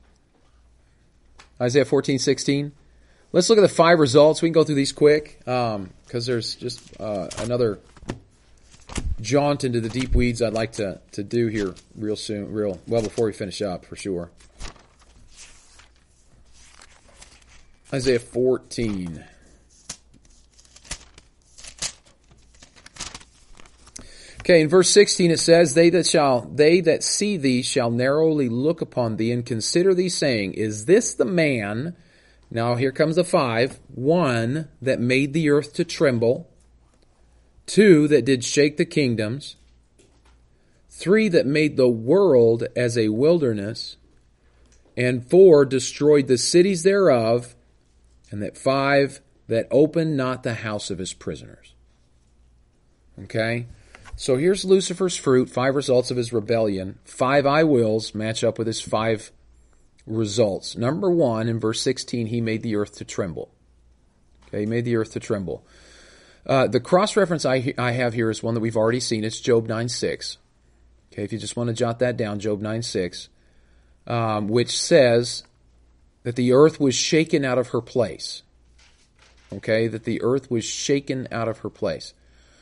Isaiah 14:16. Let's look at the 5 results. We can go through these quick because there's just another jaunt into the deep weeds I'd like to do here real soon, before we finish up for sure. Isaiah 14. Okay, in verse 16 it says, They that see thee shall narrowly look upon thee and consider thee, saying, Is this the man? Now here comes the 5. 1, that made the earth to tremble. 2, that did shake the kingdoms. 3, that made the world as a wilderness. And 4, destroyed the cities thereof. And that 5, that opened not the house of his prisoners. Okay? So here's Lucifer's fruit, 5 results of his rebellion. 5 I wills match up with his 5 results. Number 1, in verse 16, he made the earth to tremble. Okay, he made the earth to tremble. The cross-reference I have here is one that we've already seen. It's Job 9:6. Okay, if you just want to jot that down, Job 9:6, which says that the earth was shaken out of her place. Okay, that the earth was shaken out of her place.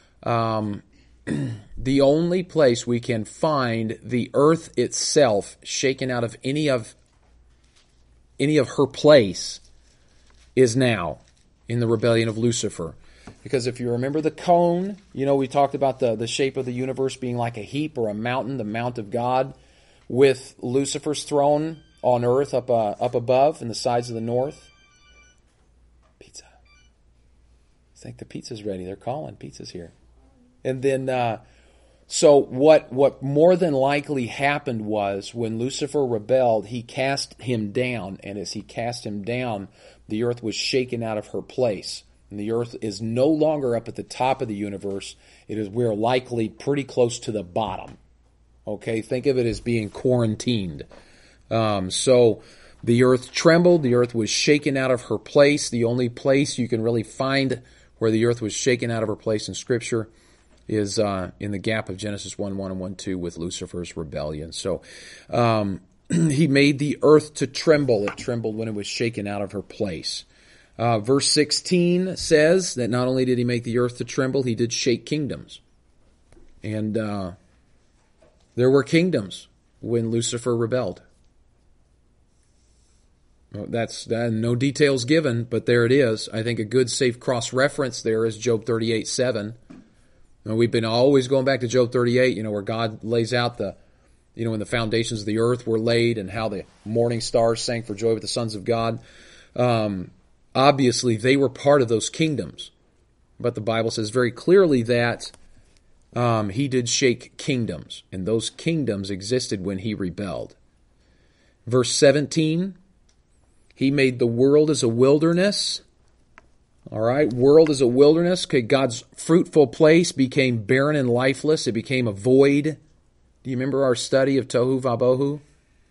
The only place we can find the earth itself shaken out of any of her place is now in the rebellion of Lucifer. Because if you remember the cone, we talked about the shape of the universe being like a heap or a mountain, the Mount of God, with Lucifer's throne on earth up above in the sides of the north. Pizza. I think the pizza's ready. They're calling. Pizza's here. And then, so what more than likely happened was when Lucifer rebelled, he cast him down. And as he cast him down, the earth was shaken out of her place. And the earth is no longer up at the top of the universe. We're likely pretty close to the bottom. Okay, think of it as being quarantined. So the earth trembled. The earth was shaken out of her place. The only place you can really find where the earth was shaken out of her place in Scripture is in the gap of Genesis 1:1 and 1:2 with Lucifer's rebellion. So he made the earth to tremble. It trembled when it was shaken out of her place. Verse 16 says that not only did he make the earth to tremble, he did shake kingdoms. And there were kingdoms when Lucifer rebelled. Well, that's no details given, but there it is. I think a good safe cross-reference there is Job 38:7. And we've been always going back to Job 38, where God lays out when the foundations of the earth were laid and how the morning stars sang for joy with the sons of God. Obviously, they were part of those kingdoms. But the Bible says very clearly that he did shake kingdoms, and those kingdoms existed when he rebelled. Verse 17, he made the world as a wilderness. All right, world as a wilderness. Okay, God's fruitful place became barren and lifeless. It became a void. Do you remember our study of Tohu Vabohu?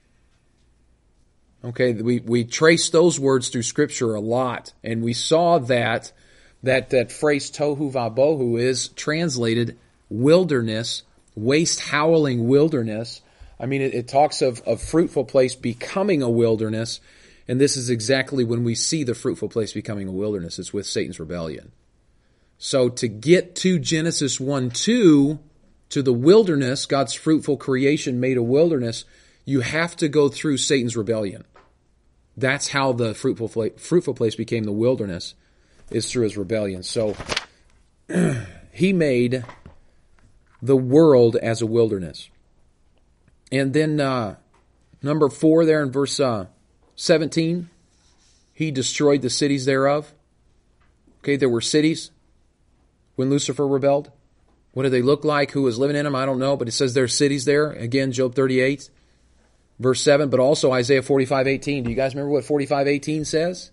Okay, we traced those words through Scripture a lot, and we saw that phrase Tohu Vabohu is translated wilderness, waste howling wilderness. I mean, it talks of a fruitful place becoming a wilderness. And this is exactly when we see the fruitful place becoming a wilderness. It's with Satan's rebellion. So to get to Genesis 1:2, to the wilderness, God's fruitful creation made a wilderness, you have to go through Satan's rebellion. That's how the fruitful place became the wilderness, is through his rebellion. So he made the world as a wilderness. And then number 4 there in verse 17, he destroyed the cities thereof. Okay, there were cities when Lucifer rebelled. What did they look like? Who was living in them? I don't know, but it says there are cities there. Again, Job 38, verse 7, but also Isaiah 45:18. Do you guys remember what 45:18 says?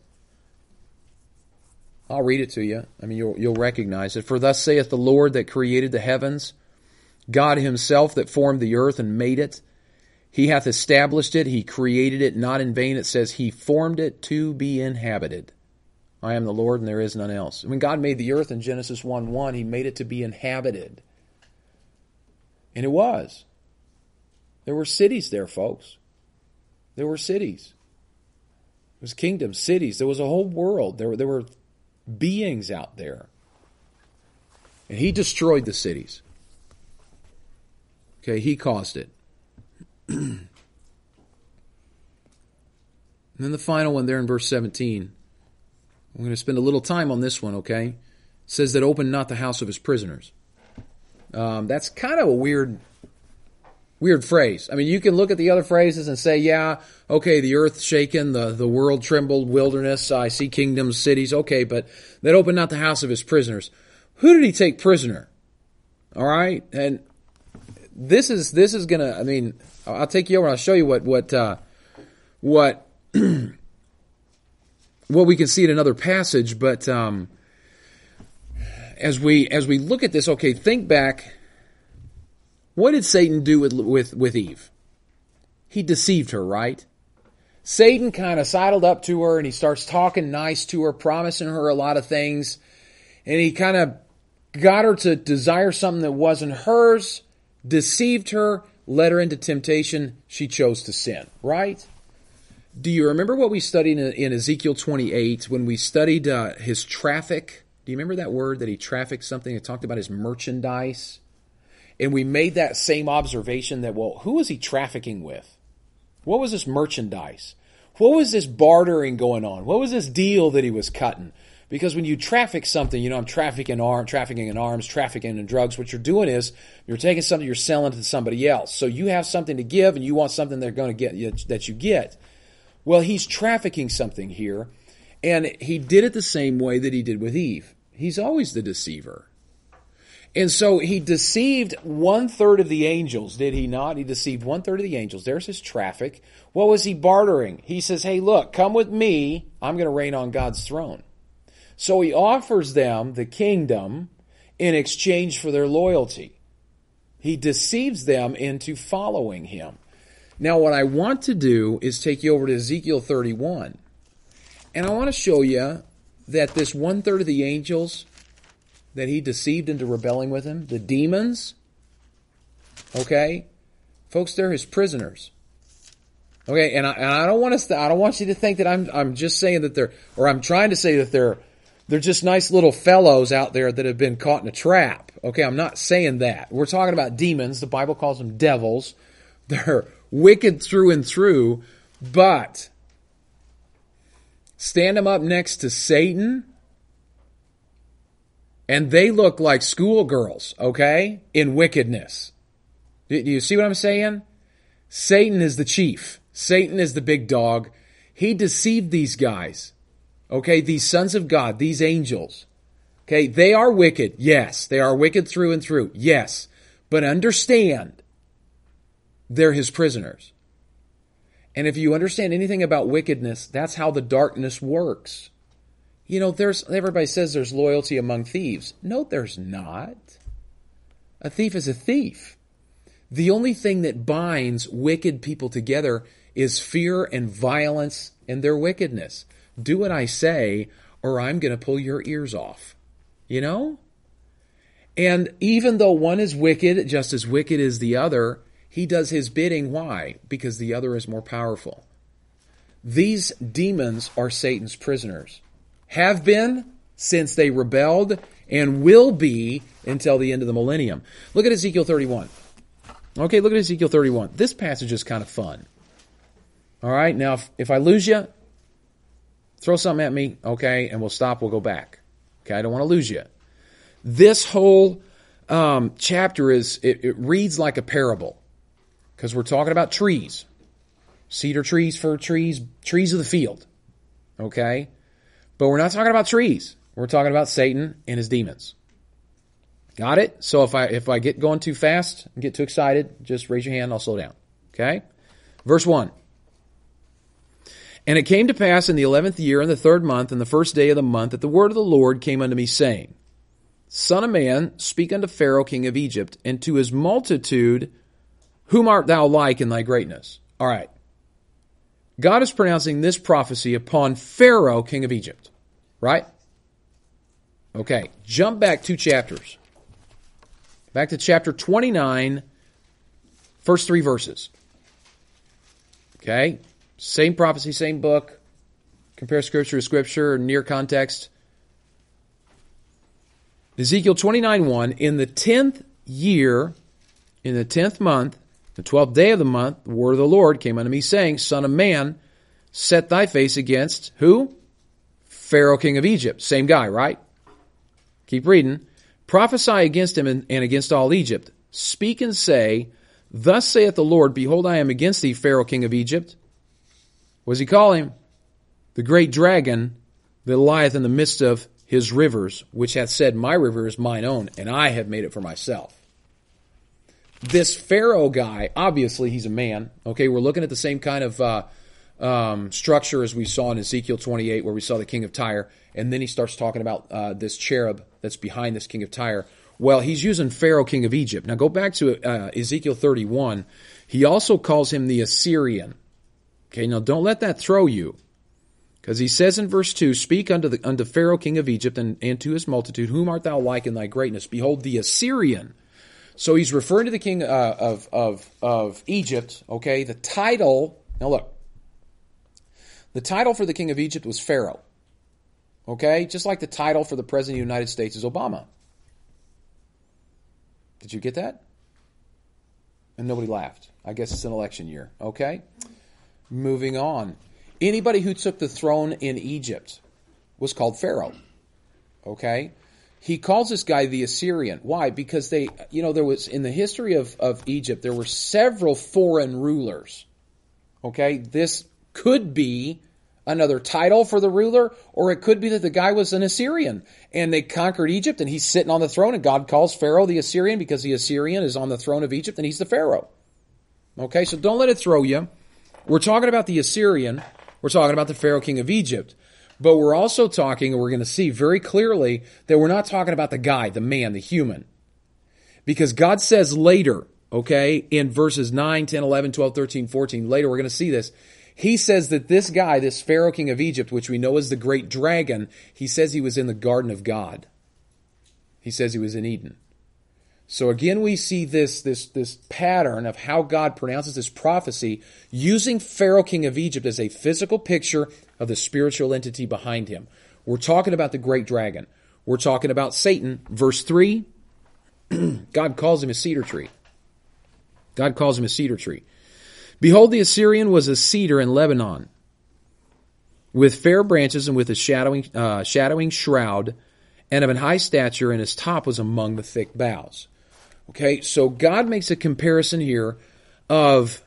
I'll read it to you. I mean, you'll recognize it. For thus saith the Lord that created the heavens, God himself that formed the earth and made it. He hath established it, he created it, not in vain. It says, he formed it to be inhabited. I am the Lord and there is none else. When God made the earth in Genesis 1:1, he made it to be inhabited. And it was. There were cities there, folks. There were cities. There was kingdoms, cities. There was a whole world. There were beings out there. And he destroyed the cities. Okay, he caused it. And then the final one there in verse 17. I'm going to spend a little time on this one, okay? It says that open not the house of his prisoners. That's kind of a weird phrase. I mean, you can look at the other phrases and say, yeah, okay, the earth shaken, the world trembled, wilderness, I see kingdoms, cities, okay, but that open not the house of his prisoners. Who did he take prisoner? All right? And this is going to, I mean, I'll take you over and I'll show you what we can see in another passage, but as we look at this, okay, think back. What did Satan do with Eve? He deceived her, right? Satan kind of sidled up to her and he starts talking nice to her, promising her a lot of things, and he kind of got her to desire something that wasn't hers, deceived her, led her into temptation. She chose to sin, right? Do you remember what we studied in Ezekiel 28 when we studied his traffic? Do you remember that word that he trafficked something? It talked about his merchandise. And we made that same observation that, well, who was he trafficking with? What was this merchandise? What was this bartering going on? What was this deal that he was cutting? Because when you traffic something, I'm trafficking in arms, trafficking in drugs. What you're doing is you're taking something, you're selling to somebody else. So you have something to give and you want something they're going to get that you get. Well, he's trafficking something here, and he did it the same way that he did with Eve. He's always the deceiver. And so he deceived 1/3 of the angels, did he not? He deceived 1/3 of the angels. There's his traffic. What was he bartering? He says, hey, look, come with me. I'm going to reign on God's throne. So he offers them the kingdom in exchange for their loyalty. He deceives them into following him. Now, what I want to do is take you over to Ezekiel 31. And I want to show you that this 1/3 of the angels, that he deceived into rebelling with him, the demons, okay, folks, they're his prisoners. Okay, and I don't want you to think that I'm just saying that I'm trying to say that they're just nice little fellows out there that have been caught in a trap. Okay, I'm not saying that. We're talking about demons. The Bible calls them devils. They're wicked through and through, but stand them up next to Satan, and they look like schoolgirls, okay, in wickedness. Do you see what I'm saying? Satan is the chief. Satan is the big dog. He deceived these guys. Okay, these sons of God, these angels. Okay, they are wicked. Yes, they are wicked through and through. Yes, but understand, they're his prisoners. And if you understand anything about wickedness, that's how the darkness works. You know, everybody says there's loyalty among thieves. No, there's not. A thief is a thief. The only thing that binds wicked people together is fear and violence and their wickedness. Do what I say, or I'm going to pull your ears off. You know? And even though one is wicked, just as wicked as the other, he does his bidding. Why? Because the other is more powerful. These demons are Satan's prisoners. Have been since they rebelled and will be until the end of the millennium. Look at Ezekiel 31. Okay, look at Ezekiel 31. This passage is kind of fun. All right, now if I lose you, throw something at me, okay, and we'll stop, we'll go back. Okay, I don't want to lose you. This whole chapter it reads like a parable because we're talking about trees. Cedar trees, fir trees, trees of the field. Okay? But we're not talking about trees. We're talking about Satan and his demons. Got it? So if I get going too fast and get too excited, just raise your hand and I'll slow down. Okay? Verse 1. And it came to pass in the 11th year, in the 3rd month, in the 1st day of the month, that the word of the Lord came unto me, saying, Son of man, speak unto Pharaoh king of Egypt, and to his multitude, whom art thou like in thy greatness? All right. God is pronouncing this prophecy upon Pharaoh king of Egypt. Right? Okay. Jump back 2 chapters. Back to chapter 29, first 3 verses. Okay? Same prophecy, same book. Compare scripture to scripture, near context. Ezekiel 29:1, in the 10th year, in the 10th month, the 12th day of the month, the word of the Lord came unto me, saying, Son of man, set thy face against who? Pharaoh king of Egypt. Same guy, right? Keep reading. Prophesy against him and against all Egypt. Speak and say, Thus saith the Lord, Behold, I am against thee, Pharaoh king of Egypt. What does he call him? The great dragon that lieth in the midst of his rivers, which hath said, My river is mine own, and I have made it for myself. This Pharaoh guy, obviously he's a man. Okay, we're looking at the same kind of structure as we saw in Ezekiel 28, where we saw the king of Tyre, and then he starts talking about this cherub that's behind this king of Tyre. Well, he's using Pharaoh king of Egypt. Now go back to Ezekiel 31. He also calls him the Assyrian. Okay, now don't let that throw you. Because he says in verse 2, Speak unto Pharaoh king of Egypt and to his multitude, Whom art thou like in thy greatness? Behold, the Assyrian. So he's referring to the king of Egypt. Okay, the title, now look. The title for the king of Egypt was Pharaoh. Okay, just like the title for the president of the United States is Obama. Did you get that? And nobody laughed. I guess it's an election year. Okay? Moving on. Anybody who took the throne in Egypt was called Pharaoh. Okay? He calls this guy the Assyrian. Why? Because there was, in the history of Egypt, there were several foreign rulers. Okay? This could be another title for the ruler, or it could be that the guy was an Assyrian and they conquered Egypt and he's sitting on the throne and God calls Pharaoh the Assyrian because the Assyrian is on the throne of Egypt and he's the Pharaoh. Okay, so don't let it throw you. We're talking about the Assyrian. We're talking about the Pharaoh king of Egypt. But we're also talking, and we're going to see very clearly, that we're not talking about the guy, the man, the human. Because God says later, okay, in verses 9, 10, 11, 12, 13, 14, later we're going to see this. He says that this guy, this Pharaoh king of Egypt, which we know is the great dragon, he says he was in the garden of God. He says he was in Eden. So again, we see this pattern of how God pronounces this prophecy using Pharaoh, king of Egypt, as a physical picture of the spiritual entity behind him. We're talking about the great dragon. We're talking about Satan. Verse 3, God calls him a cedar tree. God calls him a cedar tree. Behold, the Assyrian was a cedar in Lebanon, with fair branches and with a shadowing shroud, and of an high stature, and his top was among the thick boughs. Okay, so God makes a comparison here of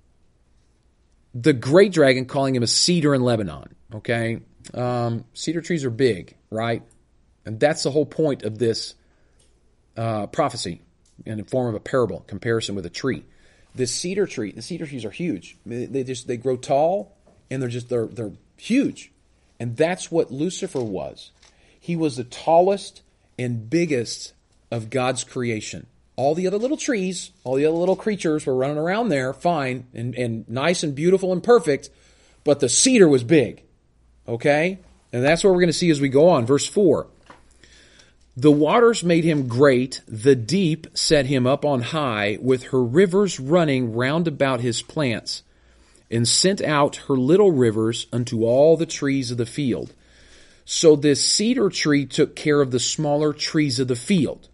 the great dragon, calling him a cedar in Lebanon. Okay, cedar trees are big, right? And that's the whole point of this prophecy in the form of a parable, comparison with a tree. The cedar trees are huge. They grow tall, and they're huge. And that's what Lucifer was. He was the tallest and biggest of God's creation. All the other little trees, all the other little creatures were running around there, fine, and nice and beautiful and perfect, but the cedar was big. Okay? And that's what we're going to see as we go on. Verse 4. The waters made him great, the deep set him up on high, with her rivers running round about his plants, and sent out her little rivers unto all the trees of the field. So this cedar tree took care of the smaller trees of the field.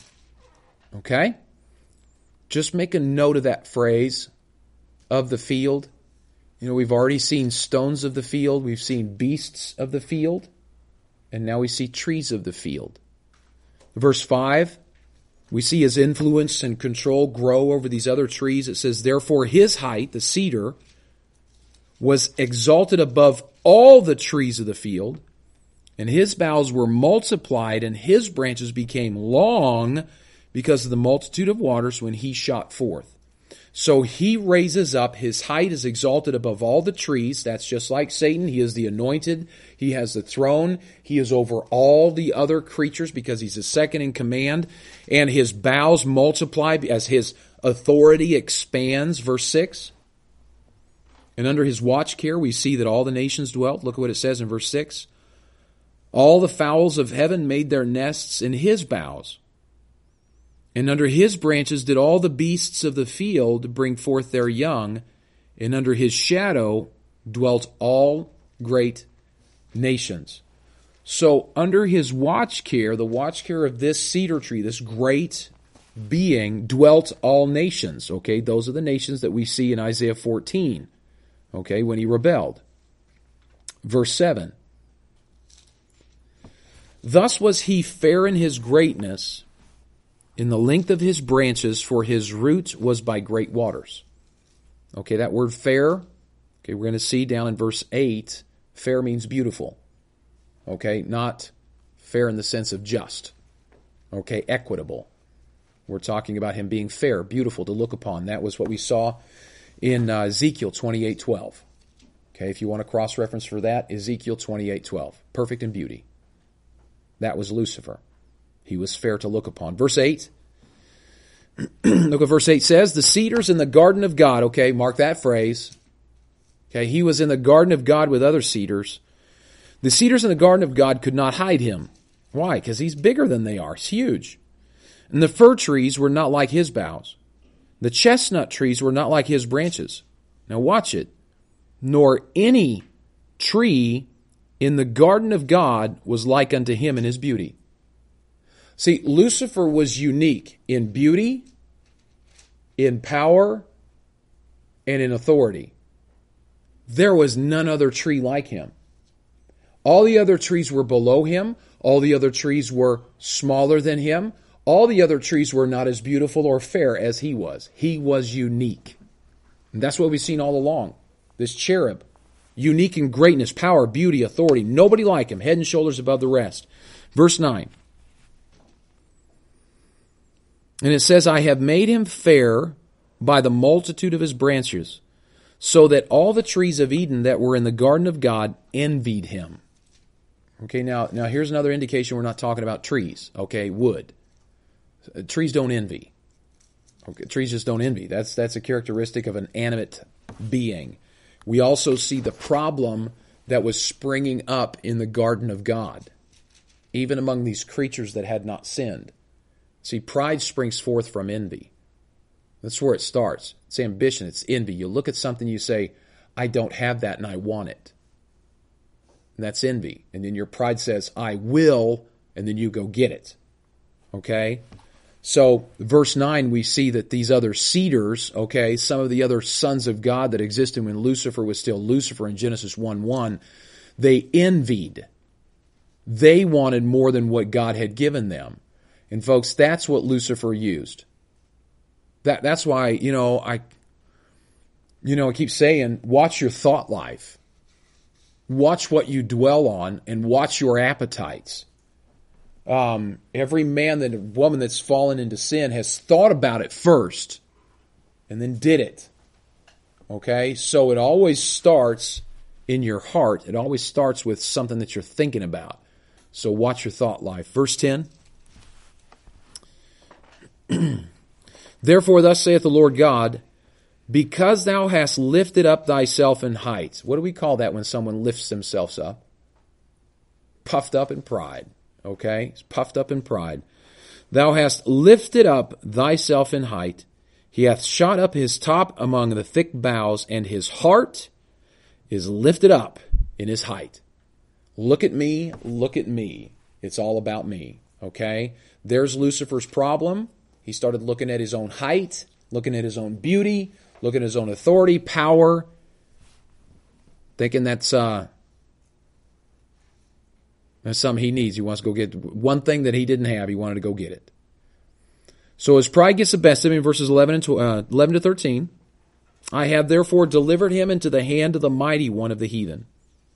Okay? Just make a note of that phrase, of the field. You know, we've already seen stones of the field. We've seen beasts of the field. And now we see trees of the field. Verse 5, we see his influence and control grow over these other trees. It says, therefore his height, the cedar, was exalted above all the trees of the field, and his boughs were multiplied, and his branches became long because of the multitude of waters when he shot forth. So he raises up, his height is exalted above all the trees. That's just like Satan. He is the anointed. He has the throne. He is over all the other creatures because he's the second in command. And his boughs multiply as his authority expands. Verse 6. And under his watch care we see that all the nations dwelt. Look at what it says in verse 6. All the fowls of heaven made their nests in his boughs. And under his branches did all the beasts of the field bring forth their young, and under his shadow dwelt all great nations. So under his watch care, the watch care of this cedar tree, this great being, dwelt all nations. Okay, those are the nations that we see in Isaiah 14, okay, when he rebelled. Verse 7. Thus was he fair in his greatness, in the length of his branches, for his root was by great waters. Okay, that word fair, okay, we're going to see down in verse 8, fair means beautiful. Okay, not fair in the sense of just. Okay, equitable. We're talking about him being fair, beautiful to look upon. That was what we saw in Ezekiel 28:12. Okay, if you want a cross-reference for that, Ezekiel 28:12. Perfect in beauty. That was Lucifer. He was fair to look upon. Verse 8. Look what verse 8 says. The cedars in the garden of God. Okay, mark that phrase. Okay, he was in the garden of God with other cedars. The cedars in the garden of God could not hide him. Why? Because he's bigger than they are. He's huge. And the fir trees were not like his boughs. The chestnut trees were not like his branches. Now watch it. Nor any tree in the garden of God was like unto him in his beauty. See, Lucifer was unique in beauty, in power, and in authority. There was none other tree like him. All the other trees were below him. All the other trees were smaller than him. All the other trees were not as beautiful or fair as he was. He was unique. And that's what we've seen all along. This cherub, unique in greatness, power, beauty, authority. Nobody like him, head and shoulders above the rest. Verse 9. And it says, I have made him fair by the multitude of his branches, so that all the trees of Eden that were in the garden of God envied him. Okay, now here's another indication we're not talking about trees. Okay, wood. Trees don't envy. Okay, trees just don't envy. That's a characteristic of an animate being. We also see the problem that was springing up in the garden of God. even among these creatures that had not sinned. See, pride springs forth from envy. That's where it starts. It's ambition. It's envy. You look at something, you say, I don't have that and I want it. And that's envy. And then your pride says, I will, and then you go get it. Okay? So, verse 9, we see that these other seeders, okay, some of the other sons of God that existed when Lucifer was still Lucifer in Genesis 1:1, they envied. They wanted more than what God had given them. And folks, that's what Lucifer used. That's why, I keep saying, watch your thought life. Watch what you dwell on and watch your appetites. Every man and woman that's fallen into sin has thought about it first and then did it. Okay? So it always starts in your heart. It always starts with something that you're thinking about. So watch your thought life. Verse 10. Therefore, thus saith the Lord God, because thou hast lifted up thyself in height. What do we call that when someone lifts themselves up? Puffed up in pride. Okay? He's puffed up in pride. Thou hast lifted up thyself in height. He hath shot up his top among the thick boughs, and his heart is lifted up in his height. Look at me, look at me. It's all about me. Okay? There's Lucifer's problem. He started looking at his own height, looking at his own beauty, looking at his own authority, power, thinking that's something he needs. He wants to go get one thing that he didn't have. He wanted to go get it. So his pride gets the best of him in verses 11 to 13. I have therefore delivered him into the hand of the mighty one of the heathen.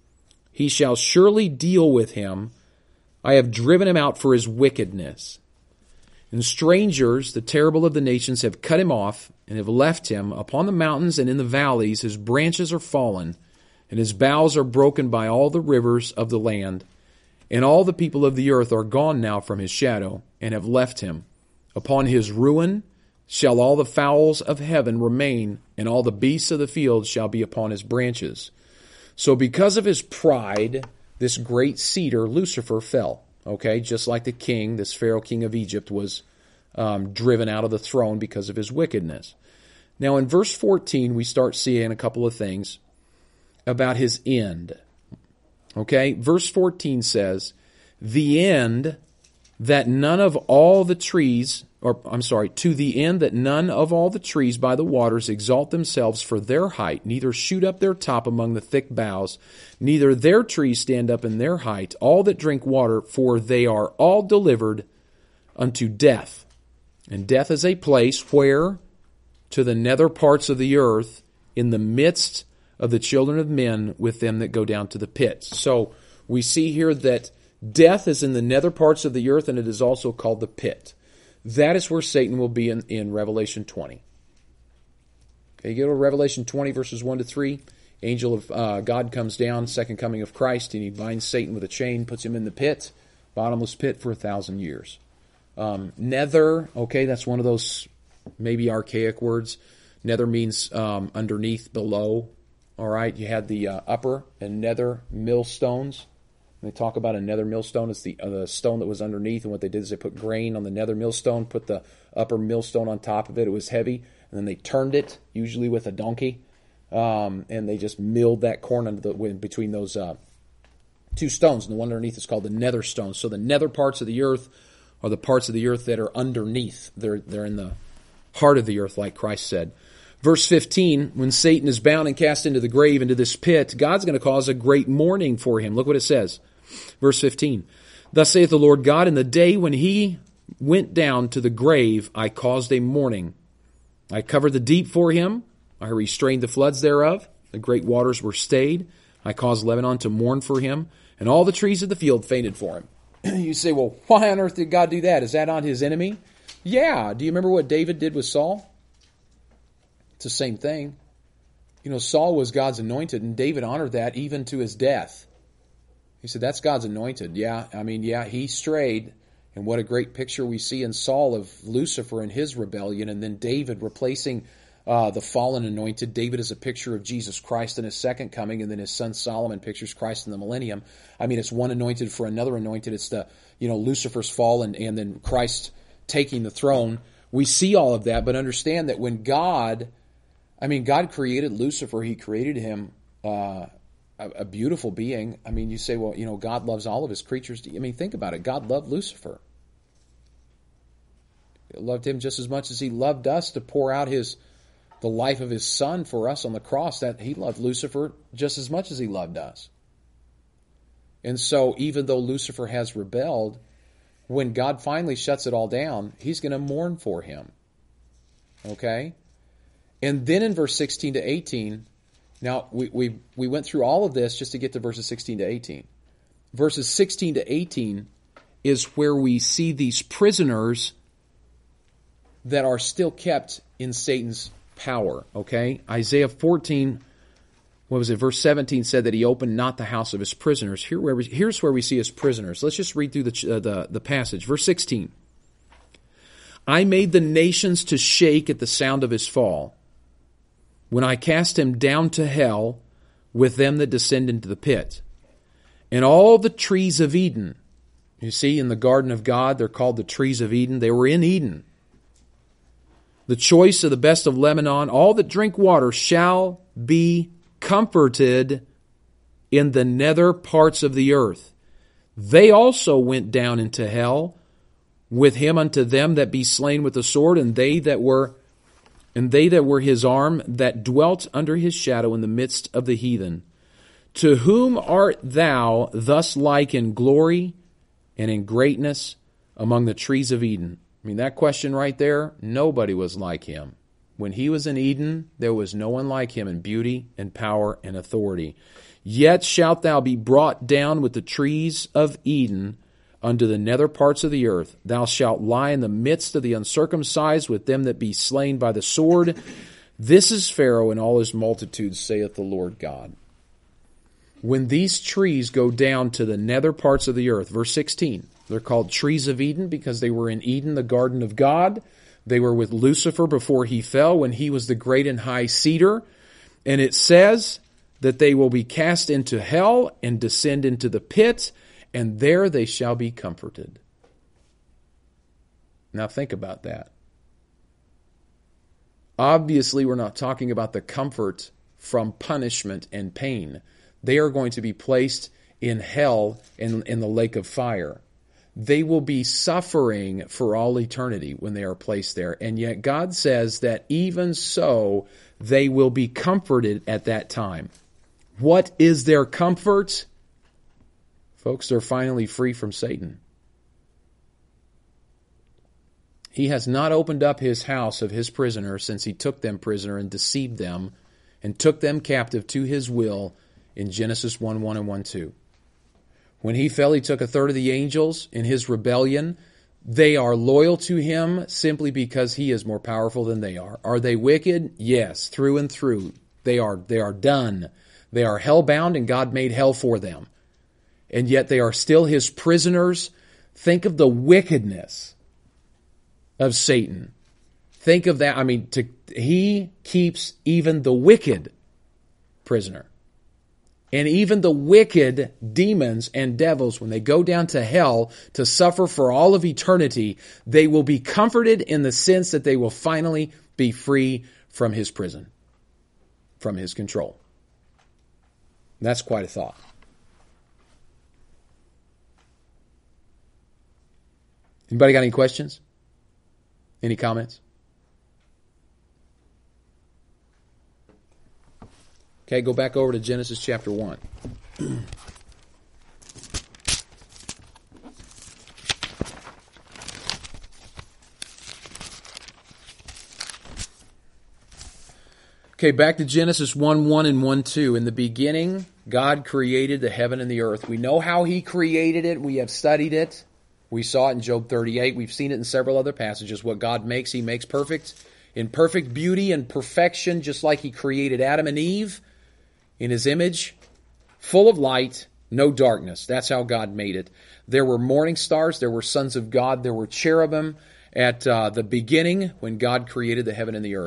He shall surely deal with him. I have driven him out for his wickedness. And strangers, the terrible of the nations, have cut him off and have left him. Upon the mountains and in the valleys his branches are fallen, and his boughs are broken by all the rivers of the land. And all the people of the earth are gone now from his shadow, and have left him. Upon his ruin shall all the fowls of heaven remain, and all the beasts of the field shall be upon his branches. So because of his pride, this great cedar, Lucifer, fell. Okay, just like the king, this Pharaoh king of Egypt, was driven out of the throne because of his wickedness. Now in verse 14, we start seeing a couple of things about his end. Okay, verse 14 says, the end that none of all the trees, to the end that none of all the trees by the waters exalt themselves for their height, neither shoot up their top among the thick boughs, neither their trees stand up in their height, all that drink water, for they are all delivered unto death. And death is a place where, to the nether parts of the earth, in the midst of the children of men, with them that go down to the pits. So we see here that death is in the nether parts of the earth, and it is also called the pit. That is where Satan will be in Revelation 20. Okay, you go to Revelation 20, verses 1 to 3. Angel of God comes down, second coming of Christ, and he binds Satan with a chain, puts him in the pit, bottomless pit for 1,000 years. Nether, okay, that's one of those maybe archaic words. Nether means underneath, below. All right, you had the upper and nether millstones. When they talk about a nether millstone, it's the stone that was underneath, and what they did is they put grain on the nether millstone, put the upper millstone on top of it. It was heavy, and then they turned it, usually with a donkey, and they just milled that corn between those two stones, and the one underneath is called the nether stone. So the nether parts of the earth are the parts of the earth that are underneath. They're in the heart of the earth, like Christ said. Verse 15, when Satan is bound and cast into the grave, into this pit, God's going to cause a great mourning for him. Look what it says. Verse 15, thus saith the Lord God, in the day when he went down to the grave, I caused a mourning. I covered the deep for him. I restrained the floods thereof. The great waters were stayed. I caused Lebanon to mourn for him, and all the trees of the field fainted for him. You say, well, why on earth did God do that? Is that on his enemy? Yeah. Do you remember what David did with Saul? It's the same thing. You know, Saul was God's anointed, and David honored that even to his death. He said, that's God's anointed. Yeah, he strayed. And what a great picture we see in Saul of Lucifer and his rebellion, and then David replacing the fallen anointed. David is a picture of Jesus Christ in his second coming, and then his son Solomon pictures Christ in the millennium. I mean, it's one anointed for another anointed. It's the, Lucifer's fall and then Christ taking the throne. We see all of that, but understand that when God created Lucifer. He created him a beautiful being. I mean, you say, well, God loves all of his creatures. I mean, think about it. God loved Lucifer. He loved him just as much as he loved us to pour out the life of his son for us on the cross. That he loved Lucifer just as much as he loved us. And so even though Lucifer has rebelled, when God finally shuts it all down, he's going to mourn for him. Okay? And then in verse 16 to 18, now we went through all of this just to get to verses 16 to 18. Verses 16 to 18 is where we see these prisoners that are still kept in Satan's power. Okay? Isaiah 14, verse 17 said that he opened not the house of his prisoners. Here's where we see his prisoners. Let's just read through the passage. Verse 16. I made the nations to shake at the sound of his fall, when I cast him down to hell with them that descend into the pit. And all the trees of Eden, you see, in the garden of God, they're called the trees of Eden. They were in Eden. The choice of the best of Lebanon, all that drink water shall be comforted in the nether parts of the earth. They also went down into hell with him unto them that be slain with the sword, and they that were his arm, that dwelt under his shadow in the midst of the heathen. To whom art thou thus like in glory and in greatness among the trees of Eden? I mean, that question right there, nobody was like him. When he was in Eden, there was no one like him in beauty and power and authority. Yet shalt thou be brought down with the trees of Eden unto the nether parts of the earth. Thou shalt lie in the midst of the uncircumcised with them that be slain by the sword. This is Pharaoh and all his multitudes, saith the Lord God. When these trees go down to the nether parts of the earth, verse 16, they're called trees of Eden because they were in Eden, the garden of God. They were with Lucifer before he fell, when he was the great and high cedar. And it says that they will be cast into hell and descend into the pit, and there they shall be comforted. Now think about that. Obviously, we're not talking about the comfort from punishment and pain. They are going to be placed in hell in the lake of fire. They will be suffering for all eternity when they are placed there. And yet God says that even so, they will be comforted at that time. What is their comfort? Folks, they're finally free from Satan. He has not opened up his house of his prisoners since he took them prisoner and deceived them and took them captive to his will in Genesis 1:1 and 1:2. When he fell, he took a third of the angels in his rebellion. They are loyal to him simply because he is more powerful than they are. Are they wicked? Yes, through and through. They are done. They are hell-bound, and God made hell for them. And yet they are still his prisoners. Think of the wickedness of Satan. Think of that. I mean, he keeps even the wicked prisoner. And even the wicked demons and devils, when they go down to hell to suffer for all of eternity, they will be comforted in the sense that they will finally be free from his prison, from his control. That's quite a thought. Anybody got any questions? Any comments? Okay, go back over to Genesis chapter 1. Okay, back to Genesis 1:1 and 1:2. In the beginning, God created the heaven and the earth. We know how he created it. We have studied it. We saw it in Job 38. We've seen it in several other passages. What God makes, he makes perfect, in perfect beauty and perfection, just like he created Adam and Eve in his image, full of light, no darkness. That's how God made it. There were morning stars. There were sons of God. There were cherubim at the beginning when God created the heaven and the earth.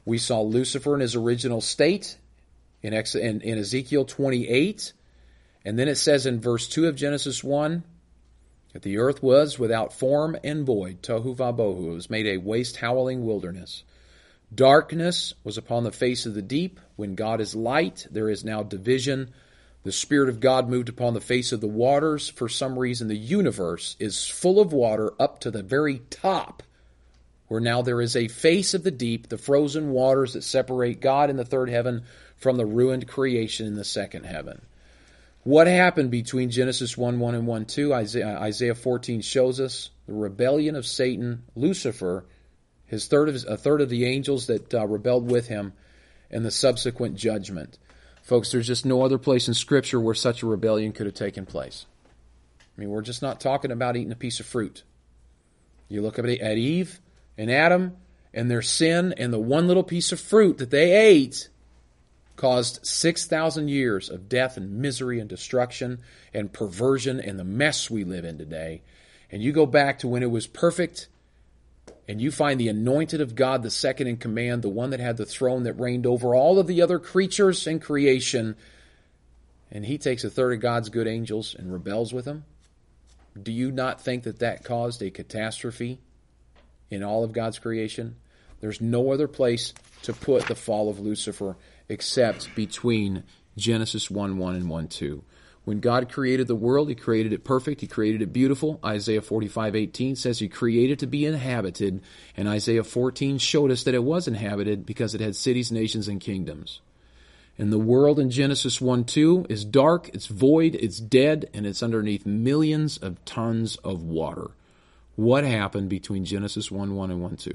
We saw Lucifer in his original state in Ezekiel 28. And then it says in verse 2 of Genesis 1 that the earth was without form and void, tohu vabohu. It was made a waste, howling wilderness. Darkness was upon the face of the deep. When God is light, there is now division. The Spirit of God moved upon the face of the waters. For some reason, the universe is full of water up to the very top, where now there is a face of the deep, the frozen waters that separate God in the third heaven from the ruined creation in the second heaven. What happened between Genesis 1:1 and 1:2? Isaiah 14 shows us the rebellion of Satan, Lucifer, a third of the angels that rebelled with him, and the subsequent judgment. Folks, there's just no other place in Scripture where such a rebellion could have taken place. I mean, we're just not talking about eating a piece of fruit. You look at Eve and Adam and their sin, and the one little piece of fruit that they ate caused 6,000 years of death and misery and destruction and perversion and the mess we live in today. And you go back to when it was perfect, and you find the anointed of God, the second in command, the one that had the throne that reigned over all of the other creatures in creation, and he takes a third of God's good angels and rebels with them. Do you not think that that caused a catastrophe in all of God's creation? There's no other place to put the fall of Lucifer except between Genesis 1:1 and 1:2. When God created the world, He created it perfect. He created it beautiful. Isaiah 45:18 says He created to be inhabited, and Isaiah 14 showed us that it was inhabited because it had cities, nations, and kingdoms. And the world in Genesis 1:2 is dark, it's void, it's dead, and it's underneath millions of tons of water. What happened between Genesis 1:1 and 1:2?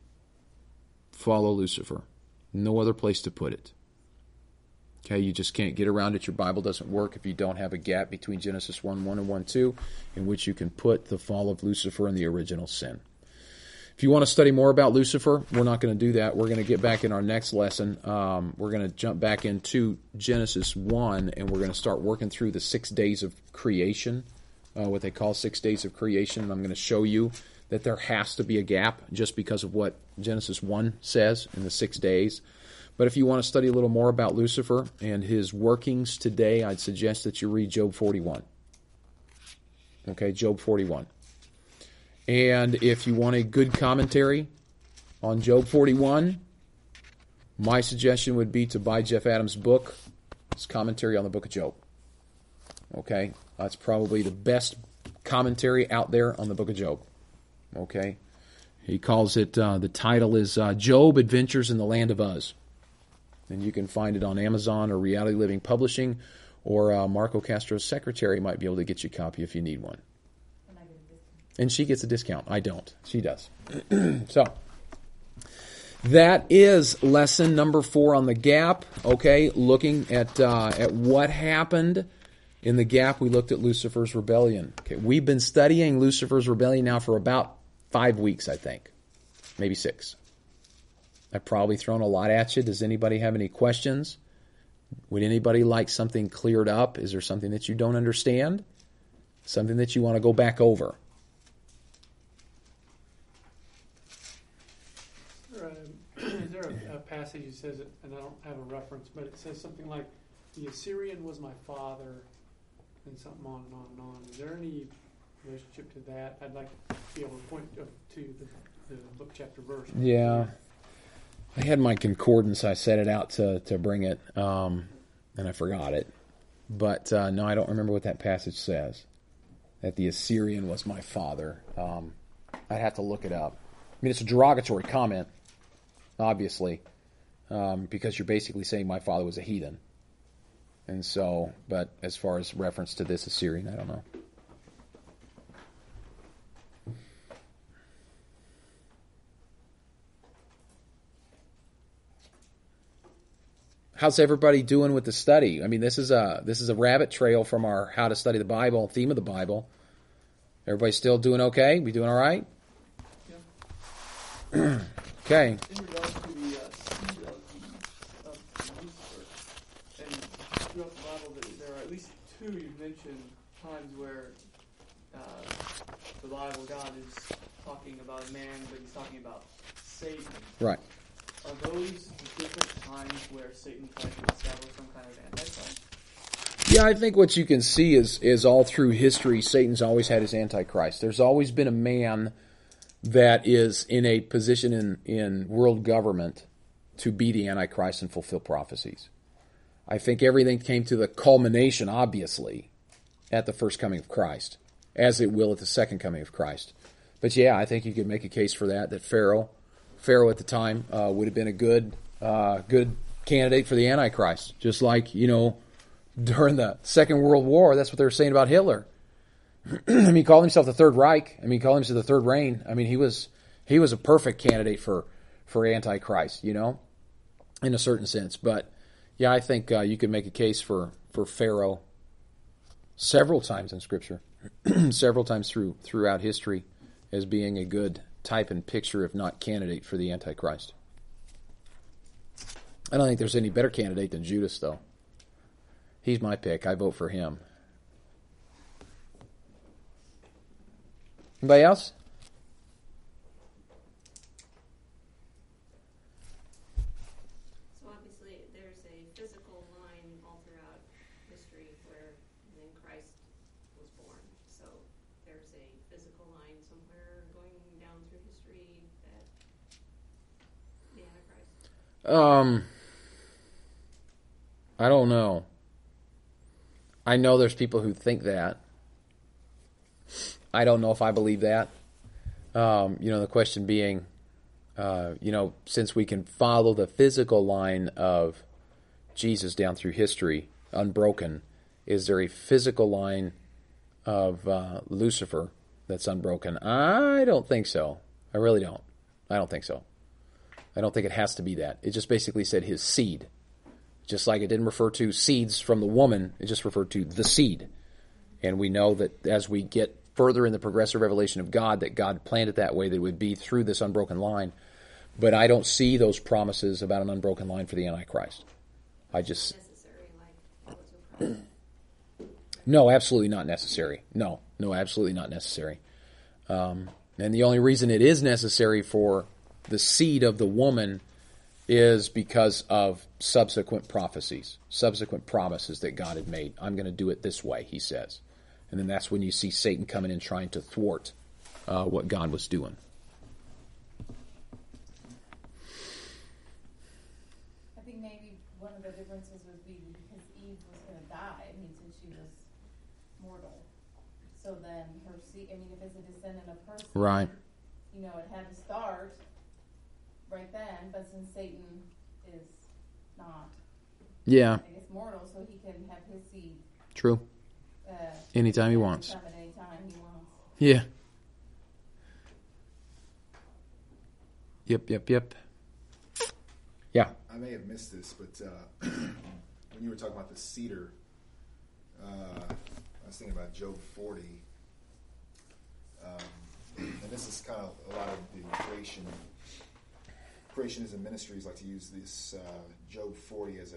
Follow Lucifer. No other place to put it. Okay, you just can't get around it. Your Bible doesn't work if you don't have a gap between Genesis 1:1 and 1:2 in which you can put the fall of Lucifer and the original sin. If you want to study more about Lucifer, we're not going to do that. We're going to get back in our next lesson. We're going to jump back into Genesis 1, and we're going to start working through the 6 days of creation, what they call 6 days of creation. And I'm going to show you that there has to be a gap just because of what Genesis 1 says in the 6 days. But if you want to study a little more about Lucifer and his workings today, I'd suggest that you read Job 41. Okay, Job 41. And if you want a good commentary on Job 41, my suggestion would be to buy Jeff Adams' book, his commentary on the book of Job. Okay, that's probably the best commentary out there on the book of Job. Okay, he calls it, the title is Job Adventures in the Land of Uz. And you can find it on Amazon or Reality Living Publishing, or Marco Castro's secretary might be able to get you a copy if you need one. And she gets a discount. I don't. She does. So, that is lesson number 4 on the gap. Okay, looking at what happened in the gap. We looked at Lucifer's rebellion. Okay, we've been studying Lucifer's rebellion now for about 5 weeks, I think. Maybe 6. I've probably thrown a lot at you. Does anybody have any questions? Would anybody like something cleared up? Is there something that you don't understand? Something that you want to go back over? Is there a passage that says it, and I don't have a reference, but it says something like, the Assyrian was my father, and something on and on and on. Is there any relationship to that? I'd like to be able to point to the book, chapter, verse. Yeah. I had my concordance. I set it out to bring it, and I forgot it. But no, I don't remember what that passage says, that the Assyrian was my father. I'd have to look it up. I mean, it's a derogatory comment, obviously, because you're basically saying my father was a heathen. And so, but as far as reference to this Assyrian, I don't know. How's everybody doing with the study? I mean, this is a rabbit trail from our How to Study the Bible, theme of the Bible. Everybody still doing okay? We doing all right? Yeah. Okay. In regards to the seed of Lucifer, and throughout the Bible, there are at least 2 you've mentioned times where the Bible, God is talking about a man, but He's talking about Satan. Right. are those different times where Satan tried to establish some kind of antichrist? Yeah, I think what you can see is all through history, Satan's always had his antichrist. There's always been a man that is in a position in world government to be the antichrist and fulfill prophecies. I think everything came to the culmination, obviously, at the first coming of Christ, as it will at the second coming of Christ. But yeah, I think you could make a case for that Pharaoh at the time would have been a good candidate for the Antichrist. Just like, during the Second World War, that's what they were saying about Hitler. I mean, he called himself the Third Reich. I mean, he called himself the Third Reign. I mean, he was a perfect candidate for Antichrist, in a certain sense. But yeah, I think you could make a case for Pharaoh several times in Scripture, several times throughout history, as being a good type and picture, if not candidate, for the Antichrist. I don't think there's any better candidate than Judas, though. He's my pick. I vote for him. Anybody else? So obviously there's a physical line all throughout history where then Christ was born. So there's a physical line somewhere going down through history that the Antichrist. I don't know. I know there's people who think that. I don't know if I believe that. The question being, since we can follow the physical line of Jesus down through history, unbroken, is there a physical line of Lucifer that's unbroken? I don't think so. I really don't. I don't think so. I don't think it has to be that. It just basically said his seed. Just like it didn't refer to seeds from the woman, it just referred to the seed. And we know that as we get further in the progressive revelation of God, that God planned it that way, that it would be through this unbroken line. But I don't see those promises about an unbroken line for the Antichrist. Necessary, like those of Christ. No, absolutely not necessary. No, absolutely not necessary. And the only reason it is necessary for the seed of the woman is because of subsequent prophecies, subsequent promises that God had made. I'm going to do it this way, he says. And then that's when you see Satan coming in trying to thwart what God was doing. I think maybe one of the differences would be because Eve was going to die. I mean, since she was mortal. So then her seed, if it's a descendant of her seed, Right. It had to start right then, but since Satan is not, Yeah, I guess, mortal, so he can have his seed true. Anytime he wants. come at any time he wants. Yeah. Yep. Yeah. I may have missed this, but when you were talking about the cedar, I was thinking about Job 40. And this is kind of a lot of the creationism ministries like to use this Job 40 as a,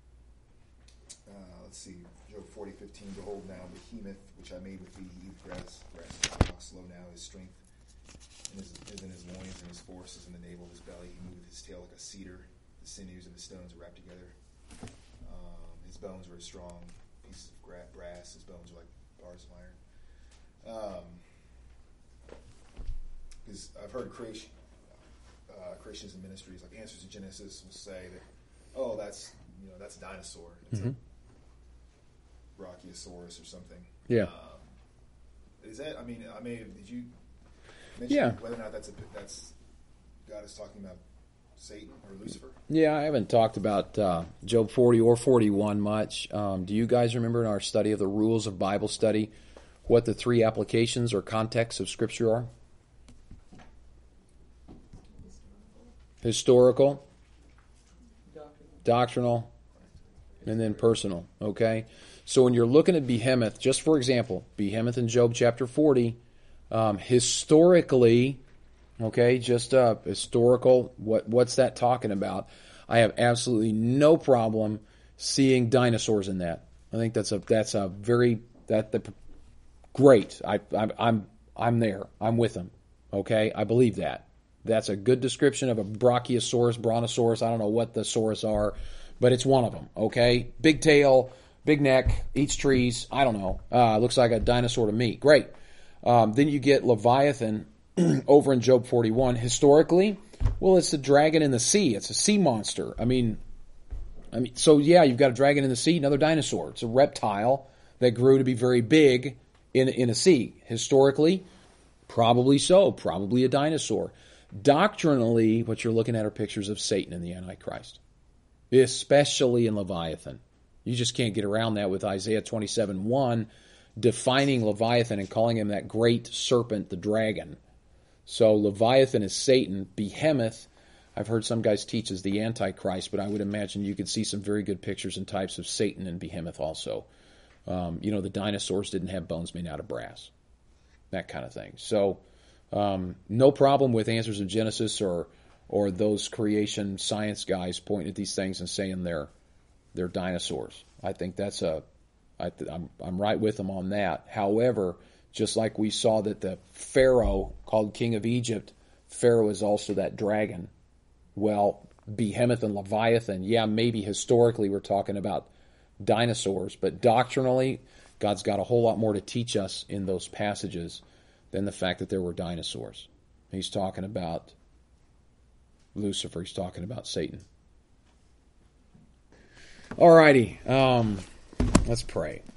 Job 40:15. Behold now, behemoth, which I made with thee, he eateth grass is not slow now, his strength is in his loins, and his force is in the navel of his belly. He moveth his tail like a cedar, the sinews of his stones are wrapped together. His bones are as strong pieces of brass, his bones are like bars of iron. Because I've heard creationism ministries like Answers to Genesis will say that, that's a dinosaur. It's a Brachiosaurus or something. Yeah. Is that? Did you mention whether or not that's God is talking about Satan or Lucifer? Yeah, I haven't talked about Job 40 or 41 much. Do you guys remember in our study of the rules of Bible study what the three applications or contexts of Scripture are? Historical, doctrinal, and then personal. Okay? So when you're looking at behemoth, just for example, behemoth in Job chapter 40, historically, okay, just historical, what's that talking about? I have absolutely no problem seeing dinosaurs in that. I think that's great. I'm there. I'm with them. Okay? I believe that. That's a good description of a Brachiosaurus, Brontosaurus. I don't know what the saurus are, but it's one of them, okay? Big tail, big neck, eats trees. I don't know. Looks like a dinosaur to me. Great. Then you get Leviathan over in Job 41. Historically, well, it's a dragon in the sea. It's a sea monster. I mean, so yeah, you've got a dragon in the sea, another dinosaur. It's a reptile that grew to be very big in a sea. Historically, probably so. Probably a dinosaur. Doctrinally, what you're looking at are pictures of Satan and the Antichrist, especially in Leviathan. You just can't get around that with Isaiah 27:1 defining Leviathan and calling him that great serpent, the dragon. So Leviathan is Satan. Behemoth, I've heard some guys teach as the Antichrist, but I would imagine you could see some very good pictures and types of Satan and Behemoth also. The dinosaurs didn't have bones made out of brass. That kind of thing. So no problem with Answers in Genesis or those creation science guys pointing at these things and saying they're dinosaurs. I think that's I'm right with them on that. However, just like we saw that the Pharaoh called King of Egypt, Pharaoh is also that dragon. Well, Behemoth and Leviathan, yeah, maybe historically we're talking about dinosaurs, but doctrinally, God's got a whole lot more to teach us in those passages than the fact that there were dinosaurs. He's talking about Lucifer. He's talking about Satan. All righty. Let's pray.